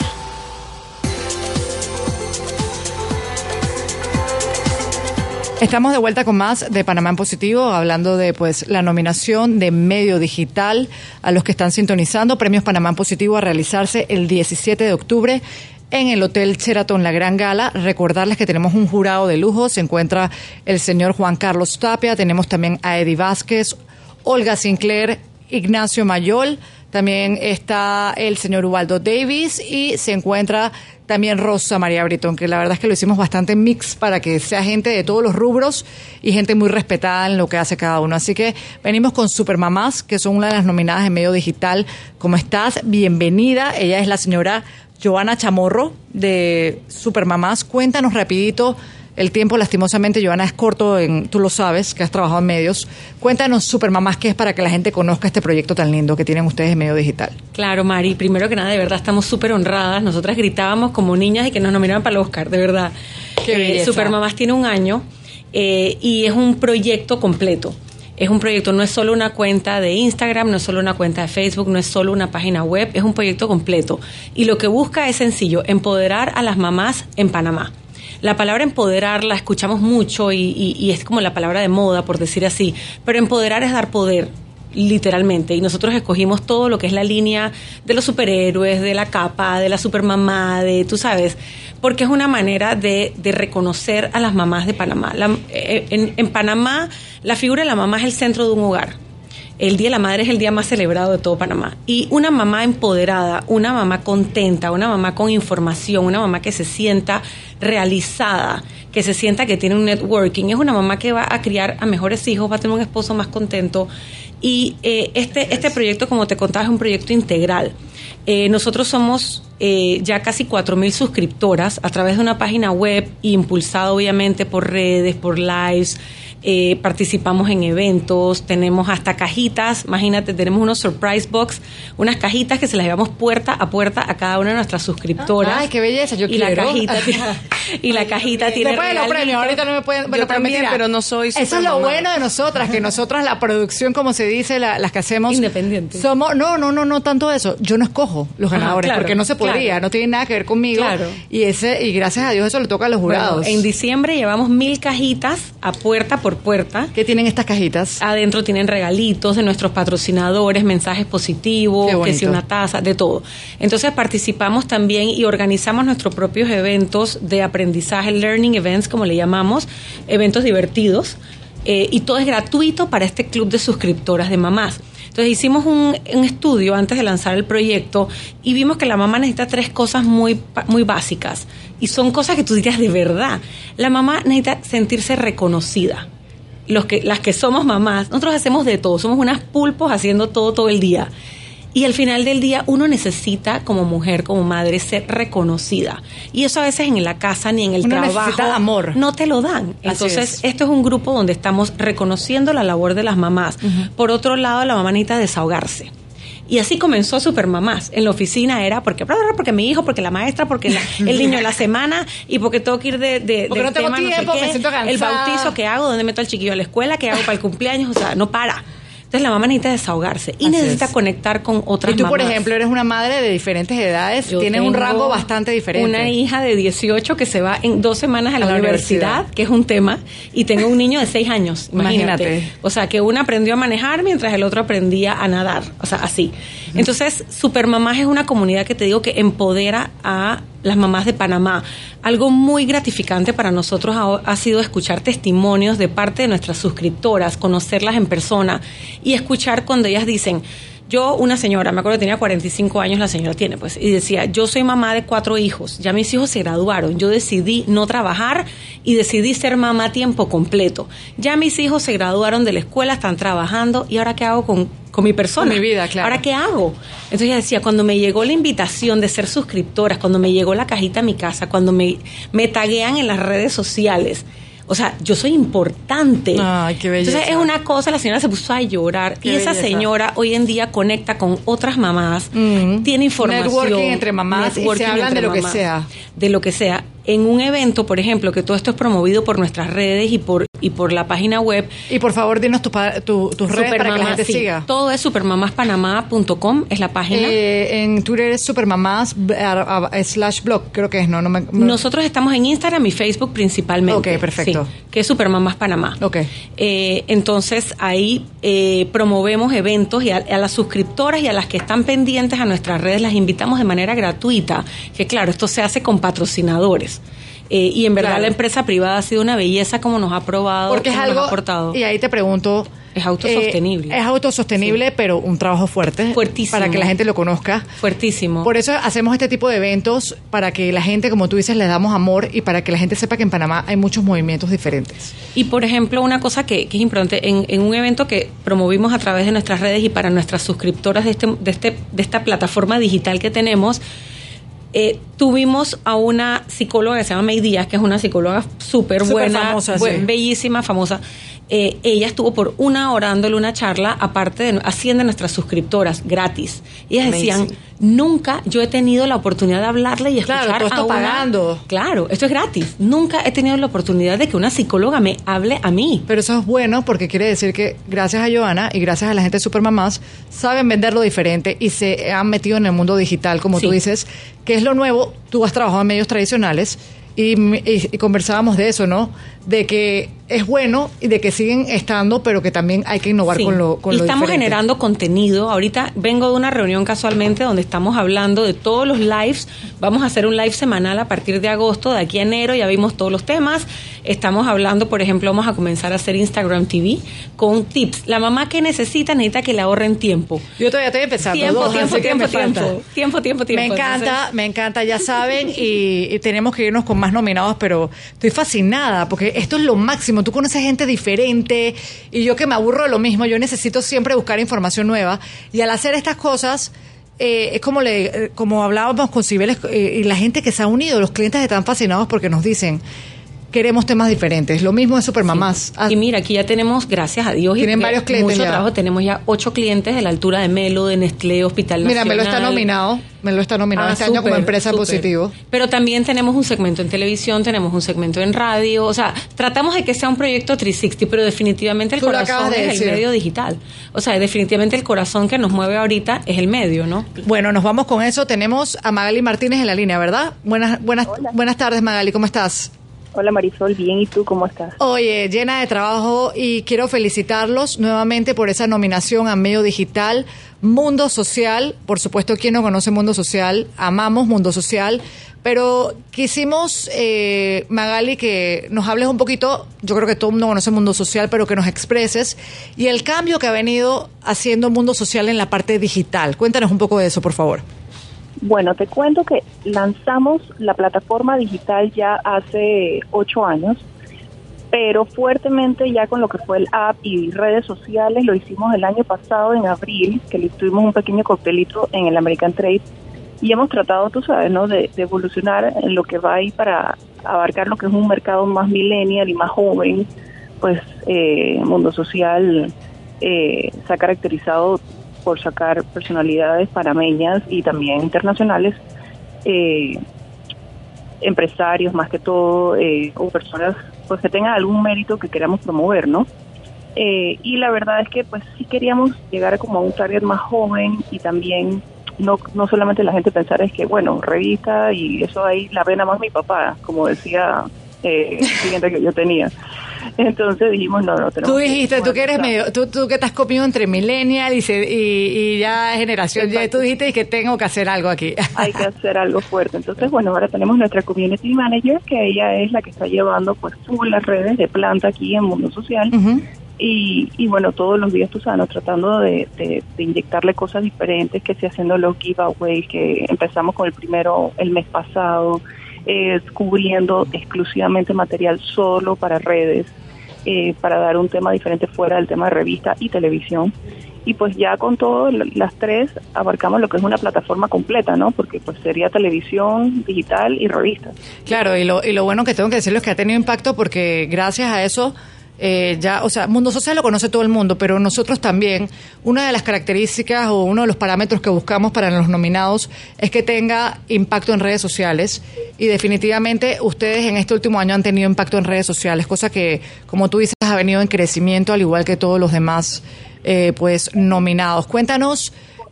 Estamos de vuelta con más de Panamá en Positivo, hablando de la nominación de Medio Digital a los que están sintonizando. Premios Panamá en Positivo a realizarse el 17 de octubre en el Hotel Sheraton La Gran Gala. Recordarles que tenemos un jurado de lujo. Se encuentra el señor Juan Carlos Tapia, tenemos también a Eddie Vázquez, Olga Sinclair, Ignacio Mayol, también está el señor Ubaldo Davis y se encuentra también Rosa María Britton, que la verdad es que lo hicimos bastante mix para que sea gente de todos los rubros y gente muy respetada en lo que hace cada uno. Así que venimos con Supermamás, que son una de las nominadas en Medio Digital. ¿Cómo estás? Bienvenida. Ella es la señora Joana Chamorro de Supermamás. Cuéntanos rapidito. El tiempo, lastimosamente, Joana, es corto, tú lo sabes, que has trabajado en medios. Cuéntanos, Supermamás, qué es para que la gente conozca este proyecto tan lindo que tienen ustedes en Medio Digital. Claro, Mari. Primero que nada, de verdad, estamos súper honradas. Nosotras gritábamos como niñas y que nos nominaran para el Oscar, de verdad. Qué belleza. Supermamás tiene 1 año y es un proyecto completo. Es un proyecto, no es solo una cuenta de Instagram, no es solo una cuenta de Facebook, no es solo una página web, es un proyecto completo. Y lo que busca es sencillo, empoderar a las mamás en Panamá. La palabra empoderar la escuchamos mucho y es como la palabra de moda, por decir así, pero empoderar es dar poder, literalmente, y nosotros escogimos todo lo que es la línea de los superhéroes, de la capa, de la supermamá, tú sabes, porque es una manera de reconocer a las mamás de Panamá. En Panamá, la figura de la mamá es el centro de un hogar. El Día de la Madre es el día más celebrado de todo Panamá. Y una mamá empoderada, una mamá contenta, una mamá con información, una mamá que se sienta realizada, que se sienta que tiene un networking, es una mamá que va a criar a mejores hijos, va a tener un esposo más contento. Y este proyecto, como te contaba, es un proyecto integral. Nosotros somos ya casi 4,000 suscriptoras a través de una página web, impulsada obviamente por redes, por lives. Participamos en eventos, tenemos hasta cajitas, imagínate, tenemos unos surprise box, unas cajitas que se las llevamos puerta a puerta a cada una de nuestras suscriptoras. Ay, qué belleza, yo quiero. La cajita tiene después de los premios, ahorita no me pueden... Yo también, pero no soy eso es lo bueno de nosotras, que nosotras la producción, como se dice, las que hacemos... Independientes. Somos, no tanto eso, yo no escojo los ganadores, claro, porque no se podría, no tiene nada que ver conmigo, y gracias a Dios eso le toca a los jurados. Bueno, en diciembre llevamos 1,000 cajitas a puerta por puerta. ¿Qué tienen estas cajitas? Adentro tienen regalitos de nuestros patrocinadores, mensajes positivos, que si una taza, de todo. Entonces participamos también y organizamos nuestros propios eventos de aprendizaje, learning events, como le llamamos, eventos divertidos, y todo es gratuito para este club de suscriptoras de mamás. Entonces hicimos un estudio antes de lanzar el proyecto y vimos que la mamá necesita 3 cosas muy básicas, y son cosas que tú dirías de verdad. La mamá necesita sentirse reconocida. Las que somos mamás, nosotros hacemos de todo, somos unas pulpos haciendo todo el día. Y al final del día uno necesita, como mujer, como madre, ser reconocida. Y eso a veces en la casa ni en el trabajo necesita amor. No te lo dan. Entonces, esto es un grupo donde estamos reconociendo la labor de las mamás. Por otro lado, la mamá necesita desahogarse. Y así comenzó Supermamás. En la oficina era porque mi hijo, porque la maestra, porque el niño de la semana, y porque tengo que ir porque no tengo tiempo, me siento cansada. El bautizo, ¿qué hago? ¿Dónde meto al chiquillo a la escuela? ¿Qué hago para el cumpleaños? O sea, no para. Entonces la mamá necesita desahogarse y necesita conectar con otras mamás. Y tú, por ejemplo, eres una madre de diferentes edades, tienes un rango bastante diferente. Una hija de 18 que se va en 2 semanas a la universidad, que es un tema, y tengo un niño de 6 años, imagínate. O sea, que una aprendió a manejar mientras el otro aprendía a nadar, o sea, así. Entonces, Supermamás es una comunidad que te digo que empodera a las mamás de Panamá. Algo muy gratificante para nosotros ha sido escuchar testimonios de parte de nuestras suscriptoras, conocerlas en persona y escuchar cuando ellas dicen, yo, una señora, me acuerdo que tenía 45 años, la señora tiene, pues, y decía, yo soy mamá de 4 hijos, ya mis hijos se graduaron, yo decidí no trabajar y decidí ser mamá a tiempo completo. Ya mis hijos se graduaron de la escuela, están trabajando, ¿y ahora qué hago con mi persona? Con mi vida, claro. ¿Ahora qué hago? Entonces ella decía, cuando me llegó la invitación de ser suscriptoras, cuando me llegó la cajita a mi casa, cuando me taguean en las redes sociales, o sea, yo soy importante. Ay, qué belleza. Entonces es una cosa, la señora se puso a llorar. Qué y esa belleza. Señora hoy en día conecta con otras mamás, tiene información. Networking entre mamás y se hablan de lo que sea. De lo que sea. En un evento, por ejemplo, que todo esto es promovido por nuestras redes y por la página web. Y por favor, dinos tus redes para que la gente siga. Todo es supermamaspanamá.com, es la página. En Twitter es supermamás /blog, creo que es, ¿no? Nosotros estamos en Instagram y Facebook principalmente. Ok, perfecto. Sí, que es Supermamás Panamá. Ok. Entonces, ahí promovemos eventos y a las suscriptoras y a las que están pendientes a nuestras redes las invitamos de manera gratuita, que claro, esto se hace con patrocinadores. Y en verdad la empresa privada ha sido una belleza como nos ha probado, porque es algo, nos ha aportado. Y ahí te pregunto, es autosostenible. Es autosostenible, sí, pero un trabajo fuerte. Fuertísimo. Para que la gente lo conozca. Fuertísimo. Por eso hacemos este tipo de eventos, para que la gente, como tú dices, les damos amor y para que la gente sepa que en Panamá hay muchos movimientos diferentes. Y por ejemplo, una cosa que es importante, en un evento que promovimos a través de nuestras redes y para nuestras suscriptoras de esta plataforma digital que tenemos, tuvimos a una psicóloga que se llama May Díaz, que es una psicóloga súper buena, famosa, bellísima, famosa. Ella estuvo por 1 hora dándole una charla, aparte de haciendo nuestras suscriptoras gratis. Y ellas decían, nunca yo he tenido la oportunidad de hablarle y escuchar claro, a una... pagando. Claro, esto es gratis. Nunca he tenido la oportunidad de que una psicóloga me hable a mí. Pero eso es bueno porque quiere decir que gracias a Johanna y gracias a la gente de Supermamás saben venderlo diferente y se han metido en el mundo digital, como tú dices, que es lo nuevo. Tú has trabajado en medios tradicionales y conversábamos de eso, ¿no? De que es bueno y de que siguen estando, pero que también hay que innovar con lo y estamos diferente. generando contenido. Ahorita vengo de una reunión casualmente donde estamos hablando de todos los lives. Vamos a hacer un live semanal a partir de agosto, de aquí a enero ya vimos todos los temas. Estamos hablando, por ejemplo, vamos a comenzar a hacer Instagram TV con tips. La mamá que necesita que le ahorren tiempo. Yo todavía estoy empezando. Tiempo. Me encanta, ya saben, y tenemos que irnos con más nominados, pero estoy fascinada porque esto es lo máximo. Tú conoces gente diferente y yo que me aburro de lo mismo, yo necesito siempre buscar información nueva y al hacer estas cosas es como hablábamos con Cibeles y la gente que se ha unido, los clientes están fascinados porque nos dicen queremos temas diferentes. Lo mismo de Supermamás. Sí. Y mira, aquí ya tenemos, gracias a Dios, tienen varios clientes mucho ya. trabajo. Tenemos ya 8 clientes de la altura de Melo, de Nestlé, Hospital Nacional. Mira, Melo está nominado este año como empresa positivo. Pero también tenemos un segmento en televisión, tenemos un segmento en radio. O sea, tratamos de que sea un proyecto 360, pero definitivamente el corazón es el medio digital. O sea, definitivamente el corazón que nos mueve ahorita es el medio, ¿no? Bueno, nos vamos con eso. Tenemos a Magali Martínez en la línea, ¿verdad? Buenas tardes, Magali, ¿cómo estás? Hola Marisol, bien, ¿y tú cómo estás? Oye, llena de trabajo y quiero felicitarlos nuevamente por esa nominación a medio digital, Mundo Social. Por supuesto, ¿quién no conoce Mundo Social? Amamos Mundo Social, pero quisimos, Magali, que nos hables un poquito, yo creo que todo el mundo conoce Mundo Social, pero que nos expreses, y el cambio que ha venido haciendo Mundo Social en la parte digital. Cuéntanos un poco de eso, por favor. Bueno, te cuento que lanzamos la plataforma digital ya hace 8 años, pero fuertemente ya con lo que fue el app y redes sociales lo hicimos el año pasado en abril, que le tuvimos un pequeño coctelito en el American Trade y hemos tratado, tú sabes, ¿no?, de evolucionar en lo que va ahí para abarcar lo que es un mercado más millennial y más joven. Pues Mundo Social se ha caracterizado por sacar personalidades panameñas y también internacionales, empresarios más que todo, o personas pues que tengan algún mérito que queramos promover, ¿no? Y la verdad es que pues sí queríamos llegar como a un target más joven y también no solamente la gente pensar es que, bueno, revista y eso ahí la ve nada más mi papá, como decía el siguiente que yo tenía. Entonces dijimos, no tenemos. Tú dijiste, tú que eres medio, tú que te has comido entre millennial y ya generación, ya tú dijiste que tengo que hacer algo aquí. Hay que hacer algo fuerte. Entonces, bueno, ahora tenemos nuestra community manager, que ella es la que está llevando pues todas las redes de planta aquí en Mundo Social. Uh-huh. Y bueno, todos los días, tú sabes, tratando de inyectarle cosas diferentes, que esté haciendo los giveaways, que empezamos con el primero el mes pasado, cubriendo exclusivamente material solo para redes, para dar un tema diferente fuera del tema de revista y televisión. Y pues ya con todo, las tres abarcamos lo que es una plataforma completa, ¿no? Porque pues sería televisión, digital y revista. Claro, y lo bueno que tengo que decirles es que ha tenido impacto porque gracias a eso ya, o sea, Mundo Social lo conoce todo el mundo, pero nosotros también, una de las características o uno de los parámetros que buscamos para los nominados es que tenga impacto en redes sociales, y definitivamente ustedes en este último año han tenido impacto en redes sociales, cosa que, como tú dices, ha venido en crecimiento al igual que todos los demás pues nominados. Cuéntanos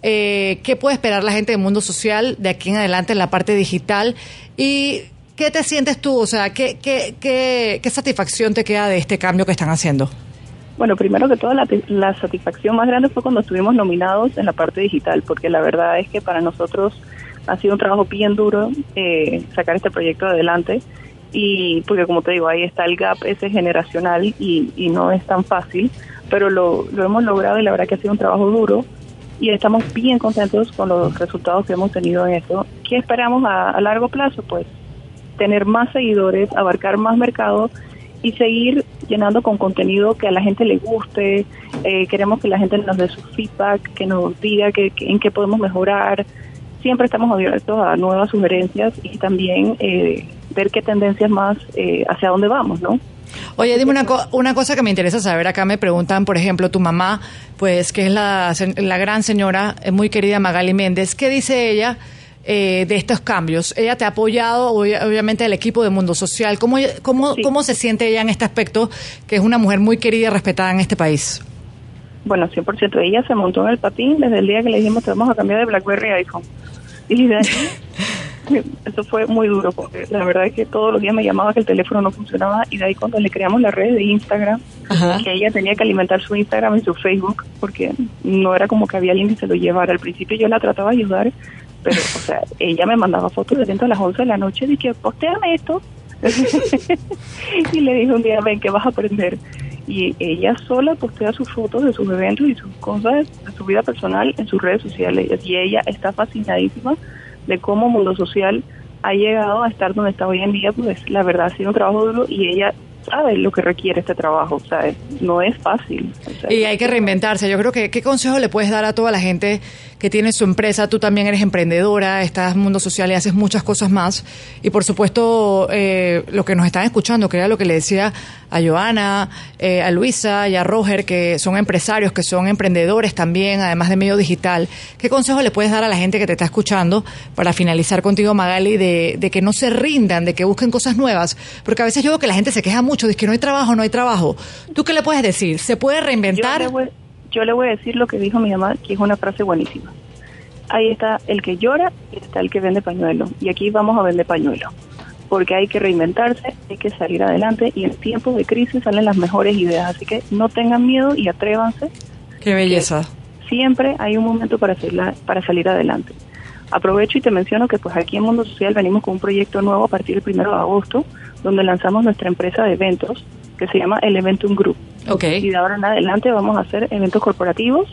qué puede esperar la gente de Mundo Social de aquí en adelante en la parte digital y ¿qué te sientes tú? O sea, ¿qué satisfacción te queda de este cambio que están haciendo? Bueno, primero que todo, la satisfacción más grande fue cuando estuvimos nominados en la parte digital, porque la verdad es que para nosotros ha sido un trabajo bien duro sacar este proyecto adelante, y porque como te digo, ahí está el gap ese generacional y no es tan fácil, pero lo hemos logrado y la verdad que ha sido un trabajo duro. Y estamos bien contentos con los resultados que hemos tenido en esto. ¿Qué esperamos a largo plazo? Pues tener más seguidores, abarcar más mercado y seguir llenando con contenido que a la gente le guste. Queremos que la gente nos dé su feedback, que nos diga en qué podemos mejorar. Siempre estamos abiertos a nuevas sugerencias y también ver qué tendencias más, hacia dónde vamos, ¿no? Oye, dime una cosa que me interesa saber. Acá me preguntan, por ejemplo, tu mamá, pues que es la gran señora, muy querida Magali Méndez. ¿Qué dice ella de estos cambios? Ella te ha apoyado, obviamente, al equipo de Mundo Social. ¿Cómo se siente ella en este aspecto, que es una mujer muy querida y respetada en este país? Bueno, 100%. Ella se montó en el patín desde el día que le dijimos te vamos a cambiar de BlackBerry a iPhone. Y de ahí Eso fue muy duro, porque la verdad es que todos los días me llamaba que el teléfono no funcionaba, y de ahí cuando le creamos las redes de Instagram, que ella tenía que alimentar su Instagram y su Facebook, porque no era como que había alguien que se lo llevara. Al principio yo la trataba de ayudar, pero, o sea, ella me mandaba fotos de evento a las 11 de la noche y que postéame esto. Y le dije un día, ven, que vas a aprender. Y ella sola postea sus fotos de sus eventos y sus cosas de su vida personal en sus redes sociales, y ella está fascinadísima de cómo Mundo Social ha llegado a estar donde está hoy en día. Pues la verdad ha sido un trabajo duro, y ella sabe lo que requiere este trabajo, o sea, no es fácil. O sea, y hay que reinventarse. Yo creo que, ¿qué consejo le puedes dar a toda la gente que tiene su empresa? Tú también eres emprendedora, estás en Mundo Social y haces muchas cosas más. Y por supuesto, lo que nos están escuchando, que era lo que le decía a Joana, a Luisa y a Roger, que son empresarios, que son emprendedores también, además de medio digital. ¿Qué consejo le puedes dar a la gente que te está escuchando, para finalizar contigo, Magali, de que no se rindan, de que busquen cosas nuevas? Porque a veces yo veo que la gente se queja mucho, dice que no hay trabajo, no hay trabajo. ¿Tú qué le puedes decir? ¿Se puede reinventar? Yo le voy a decir lo que dijo mi mamá, que es una frase buenísima. Ahí está el que llora y está el que vende pañuelo. Y aquí vamos a vender pañuelo. Porque hay que reinventarse, hay que salir adelante, y en tiempos de crisis salen las mejores ideas. Así que no tengan miedo y atrévanse. ¡Qué belleza! Siempre hay un momento para salir adelante. Aprovecho y te menciono que pues aquí en Mundo Social venimos con un proyecto nuevo a partir del 1 de agosto, donde lanzamos nuestra empresa de eventos, que se llama el Eventum Group. Okay. Y de ahora en adelante vamos a hacer eventos corporativos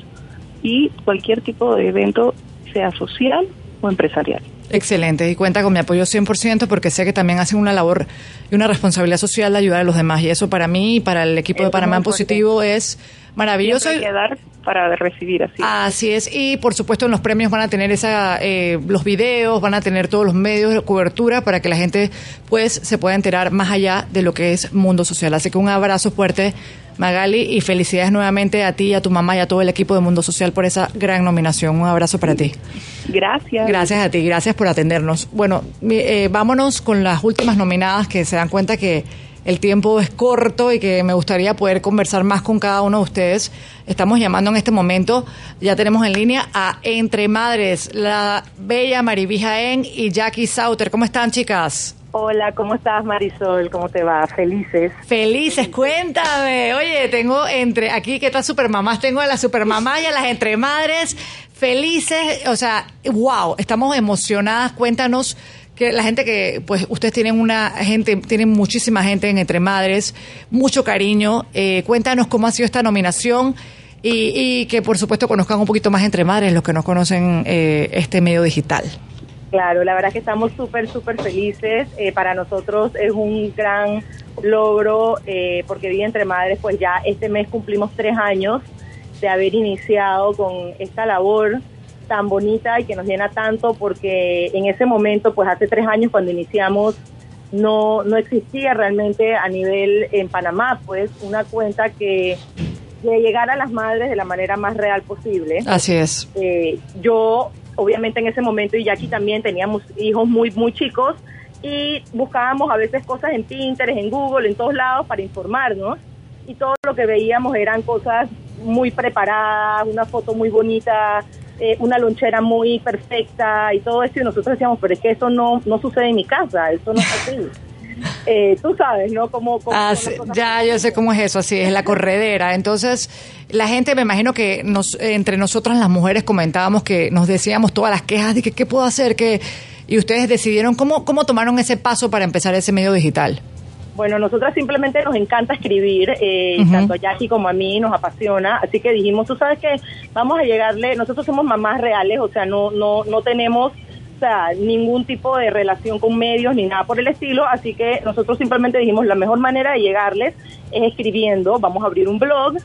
y cualquier tipo de evento, sea social o empresarial. Excelente, y cuenta con mi apoyo 100%, porque sé que también hacen una labor y una responsabilidad social de ayudar a los demás, y eso para mí y para el equipo de Panamá en Positivo es maravilloso. Siempre hay que dar para recibir, así es, y por supuesto en los premios van a tener los videos, van a tener todos los medios de cobertura para que la gente pues se pueda enterar más allá de lo que es Mundo Social. Así que un abrazo fuerte, Magali, y felicidades nuevamente a ti, a tu mamá y a todo el equipo de Mundo Social por esa gran nominación. Un abrazo para ti. Gracias. Gracias a ti, gracias por atendernos. Bueno, vámonos con las últimas nominadas, que se dan cuenta que el tiempo es corto y que me gustaría poder conversar más con cada uno de ustedes. Estamos llamando en este momento, ya tenemos en línea a Entre Madres, la bella Mariví Jaén y Jackie Sauter. ¿Cómo están, chicas? Hola, ¿cómo estás, Marisol? ¿Cómo te va? Felices, cuéntame. Oye, tengo aquí que estas supermamás, tengo a la supermamá y a las Entre Madres felices, o sea, wow, estamos emocionadas. Cuéntanos, que la gente que, pues, ustedes tienen tienen muchísima gente en Entre Madres, mucho cariño. Cuéntanos cómo ha sido esta nominación y que, por supuesto, conozcan un poquito más Entre Madres, los que no conocen este medio digital. Claro, la verdad que estamos súper felices. Para nosotros es un gran logro, porque Vida Entre Madres, pues ya este mes cumplimos 3 años de haber iniciado con esta labor tan bonita y que nos llena tanto, porque en ese momento, pues hace 3 años cuando iniciamos, no existía realmente a nivel en Panamá, pues una cuenta que de llegar a las madres de la manera más real posible. Así es. Yo, obviamente en ese momento, y Jackie también, teníamos hijos muy chicos, y buscábamos a veces cosas en Pinterest, en Google, en todos lados para informarnos, y todo lo que veíamos eran cosas muy preparadas, una foto muy bonita, una lonchera muy perfecta y todo eso, y nosotros decíamos, pero es que eso no sucede en mi casa, eso no es así. Tú sabes, ¿no? Ya, yo sé cómo es eso, así es la corredera. Entonces, la gente, me imagino que entre nosotras las mujeres comentábamos, que nos decíamos todas las quejas de que qué puedo hacer, y ustedes decidieron, ¿cómo tomaron ese paso para empezar ese medio digital? Bueno, nosotras simplemente nos encanta escribir, tanto a Jackie como a mí nos apasiona, así que dijimos, tú sabes que vamos a llegarle, nosotros somos mamás reales, o sea, no tenemos, o sea, ningún tipo de relación con medios ni nada por el estilo, así que nosotros simplemente dijimos, la mejor manera de llegarles es escribiendo. Vamos a abrir un blog,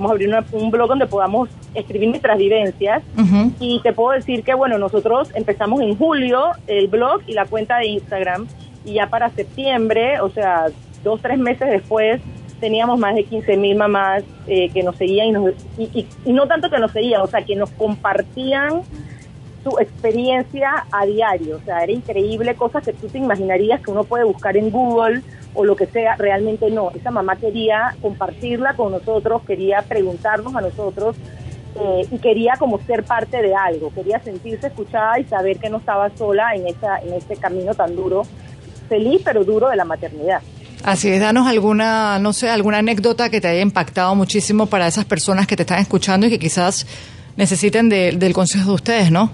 un blog donde podamos escribir nuestras vivencias, y te puedo decir que, bueno, nosotros empezamos en julio el blog y la cuenta de Instagram, y ya para septiembre, o sea, 2-3 meses después, teníamos más de 15,000 mamás que nos seguían y no tanto que nos seguían, o sea, que nos compartían su experiencia a diario. O sea, era increíble, cosas que tú te imaginarías que uno puede buscar en Google o lo que sea, realmente no. Esa mamá quería compartirla con nosotros, quería preguntarnos a nosotros y quería como ser parte de algo, quería sentirse escuchada y saber que no estaba sola en este camino tan duro, feliz pero duro de la maternidad. Así es, danos alguna anécdota que te haya impactado muchísimo para esas personas que te están escuchando y que quizás necesiten del consejo de ustedes, ¿no?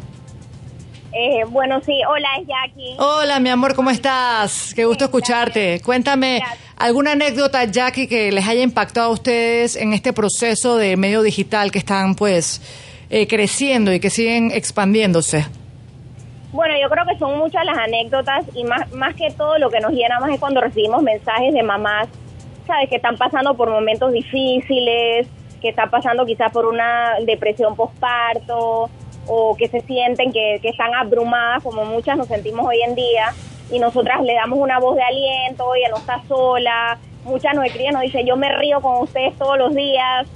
Bueno, sí, hola, es Jackie. Hola, mi amor, ¿cómo estás? Qué gusto escucharte. Cuéntame, ¿alguna anécdota, Jackie, que les haya impactado a ustedes en este proceso de medio digital que están, pues, creciendo y que siguen expandiéndose? Bueno, yo creo que son muchas las anécdotas y más que todo lo que nos llena más es cuando recibimos mensajes de mamás, ¿sabes?, que están pasando por momentos difíciles, que están pasando quizás por una depresión postparto, o que se sienten que están abrumadas, como muchas nos sentimos hoy en día, y nosotras le damos una voz de aliento, ella no está sola. Muchas nos escriben, nos dicen, yo me río con ustedes todos los días,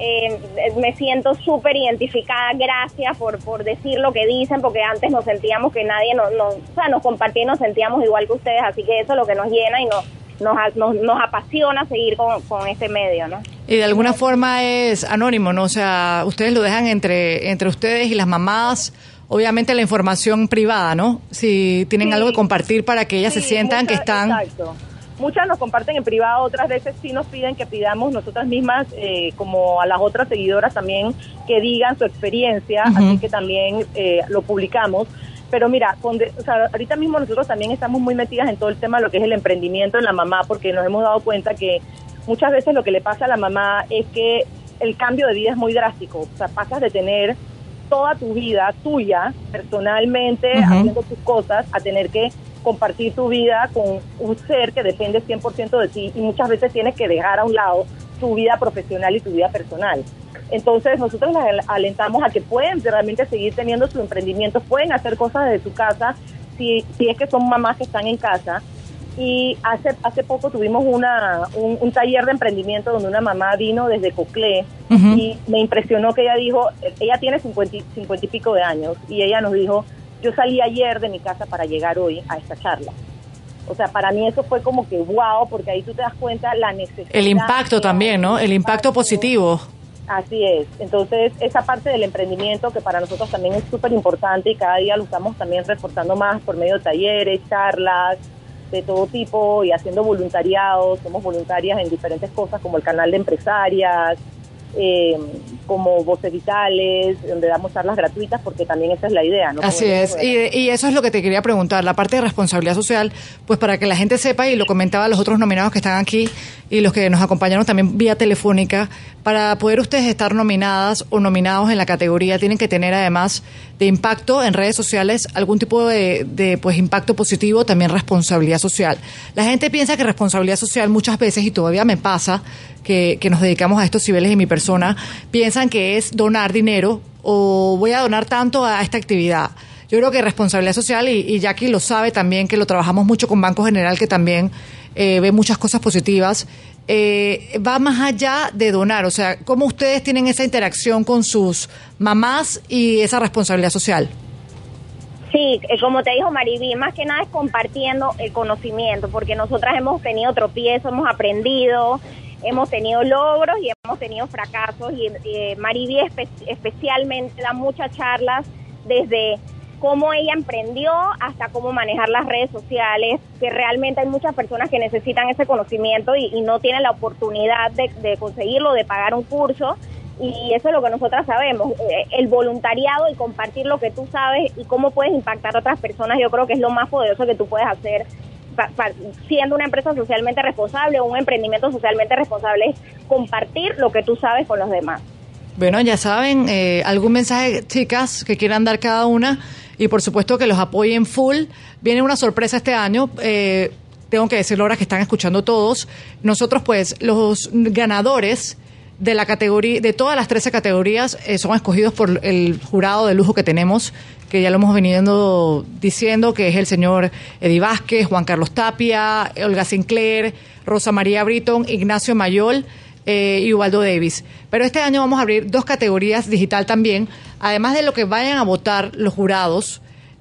me siento súper identificada, gracias por decir lo que dicen, porque antes nos sentíamos que nadie nos compartía y nos sentíamos igual que ustedes, así que eso es lo que nos llena y nos apasiona seguir con este medio, ¿no? Y de alguna forma es anónimo, ¿no? O sea, ustedes lo dejan entre ustedes y las mamás, obviamente la información privada, ¿no? Si tienen algo que compartir para que ellas se sientan que están... Exacto. Muchas nos comparten en privado, otras veces sí nos piden que pidamos nosotras mismas, como a las otras seguidoras también, que digan su experiencia, así que también lo publicamos. Pero mira, ahorita mismo nosotros también estamos muy metidas en todo el tema de lo que es el emprendimiento en la mamá, porque nos hemos dado cuenta que muchas veces lo que le pasa a la mamá es que el cambio de vida es muy drástico. O sea, pasas de tener toda tu vida tuya, personalmente, haciendo tus cosas, a tener que compartir tu vida con un ser que depende 100% de ti, y muchas veces tienes que dejar a un lado tu vida profesional y tu vida personal. Entonces nosotros las alentamos a que pueden realmente seguir teniendo su emprendimiento, pueden hacer cosas desde su casa, si es que son mamás que están en casa. Y hace poco tuvimos un taller de emprendimiento donde una mamá vino desde Coclé, y me impresionó que ella dijo, ella tiene 50 y pico de años, y ella nos dijo, yo salí ayer de mi casa para llegar hoy a esta charla. O sea, para mí eso fue como que wow, porque ahí tú te das cuenta la necesidad. El impacto también, ¿no? El impacto positivo. Así es. Entonces, esa parte del emprendimiento que para nosotros también es súper importante, y cada día lo estamos también reforzando más por medio de talleres, charlas de todo tipo, y haciendo voluntariados. Somos voluntarias en diferentes cosas como el canal de empresarias, como Voces Vitales, donde damos charlas gratuitas, porque también esa es la idea, ¿no? Así es, y eso es lo que te quería preguntar, la parte de responsabilidad social, pues para que la gente sepa, y lo comentaba los otros nominados que están aquí y los que nos acompañaron también vía telefónica, para poder ustedes estar nominadas o nominados en la categoría, tienen que tener, además de impacto en redes sociales, algún tipo de pues impacto positivo, también responsabilidad social. La gente piensa que responsabilidad social muchas veces, y todavía me pasa, que nos dedicamos a estos niveles, y mi persona, piensan que es donar dinero o voy a donar tanto a esta actividad. Yo creo que responsabilidad social, y Jackie lo sabe también, que lo trabajamos mucho con Banco General, que también ve muchas cosas positivas, va más allá de donar. O sea, ¿cómo ustedes tienen esa interacción con sus mamás y esa responsabilidad social? Sí, como te dijo Mariví, más que nada es compartiendo el conocimiento, porque nosotras hemos tenido tropiezos, hemos aprendido, hemos tenido logros y hemos tenido fracasos, y Mariví especialmente da muchas charlas desde cómo ella emprendió hasta cómo manejar las redes sociales, que realmente hay muchas personas que necesitan ese conocimiento y no tienen la oportunidad de conseguirlo, de pagar un curso, y eso es lo que nosotras sabemos, el voluntariado y compartir lo que tú sabes y cómo puedes impactar a otras personas. Yo creo que es lo más poderoso que tú puedes hacer siendo una empresa socialmente responsable o un emprendimiento socialmente responsable, es compartir lo que tú sabes con los demás. Bueno, ya saben, algún mensaje, chicas, que quieran dar cada una, y por supuesto que los apoyen full. Viene una sorpresa este año, tengo que decirlo ahora que están escuchando todos. Nosotros, pues, los ganadores de la categoría, de todas las 13 categorías, son escogidos por el jurado de lujo que tenemos, que ya lo hemos venido diciendo, que es el señor Eddie Vázquez, Juan Carlos Tapia, Olga Sinclair, Rosa María Britton, Ignacio Mayol y Ubaldo Davis. Pero este año vamos a abrir 2 categorías digital también, además de lo que vayan a votar los jurados.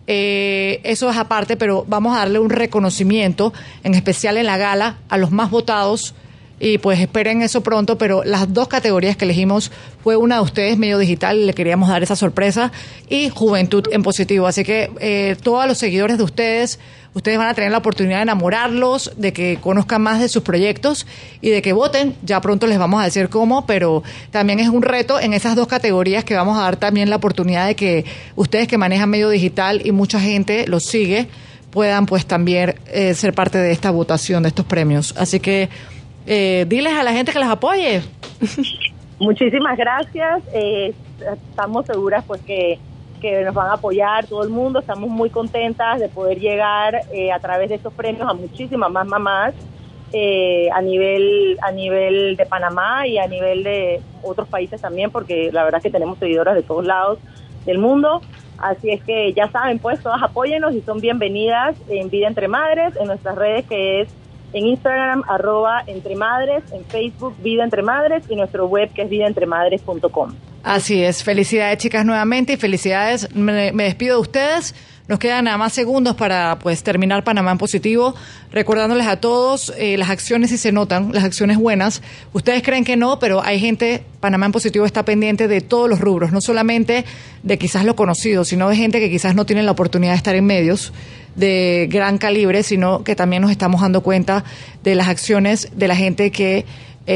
Eso es aparte, pero vamos a darle un reconocimiento, en especial en la gala, a los más votados y pues esperen eso pronto, pero las 2 categorías que elegimos fue una de ustedes, medio digital, y le queríamos dar esa sorpresa, y juventud en positivo. Así que todos los seguidores de ustedes van a tener la oportunidad de enamorarlos, de que conozcan más de sus proyectos y de que voten. Ya pronto les vamos a decir cómo, pero también es un reto en esas 2 categorías que vamos a dar también la oportunidad de que ustedes que manejan medio digital y mucha gente los sigue, puedan pues también ser parte de esta votación, de estos premios. Así que diles a la gente que las apoye. Muchísimas gracias. Estamos seguras pues que nos van a apoyar todo el mundo. Estamos muy contentas de poder llegar a través de estos premios a muchísimas más mamás a nivel de Panamá y a nivel de otros países también, porque la verdad es que tenemos seguidoras de todos lados del mundo. Así es que ya saben, pues todas apóyennos y son bienvenidas en Vida Entre Madres, en nuestras redes, que es en Instagram, @entremadres, en Facebook, Vida Entre Madres, y nuestro web, que es vidaentremadres.com. Así es. Felicidades, chicas, nuevamente, y felicidades. Me despido de ustedes. Nos quedan nada más segundos para pues terminar Panamá en positivo, recordándoles a todos las acciones, si se notan, las acciones buenas. Ustedes creen que no, pero hay gente, Panamá en positivo está pendiente de todos los rubros, no solamente de quizás lo conocido, sino de gente que quizás no tiene la oportunidad de estar en medios de gran calibre, sino que también nos estamos dando cuenta de las acciones de la gente que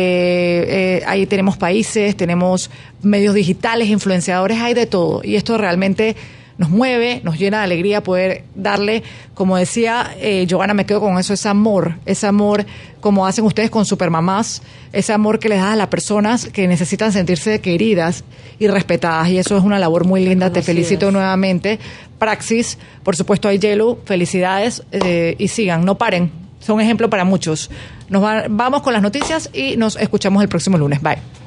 ahí tenemos países, tenemos medios digitales, influenciadores, hay de todo, y esto realmente nos mueve, nos llena de alegría poder darle, como decía Johanna, me quedo con eso, ese amor como hacen ustedes con Supermamás, ese amor que les da a las personas que necesitan sentirse queridas y respetadas, y eso es una labor muy linda. Te felicito nuevamente. Praxis, por supuesto, hay Yellow, felicidades, y sigan, no paren, son ejemplo para muchos. Vamos con las noticias y nos escuchamos el próximo lunes. Bye.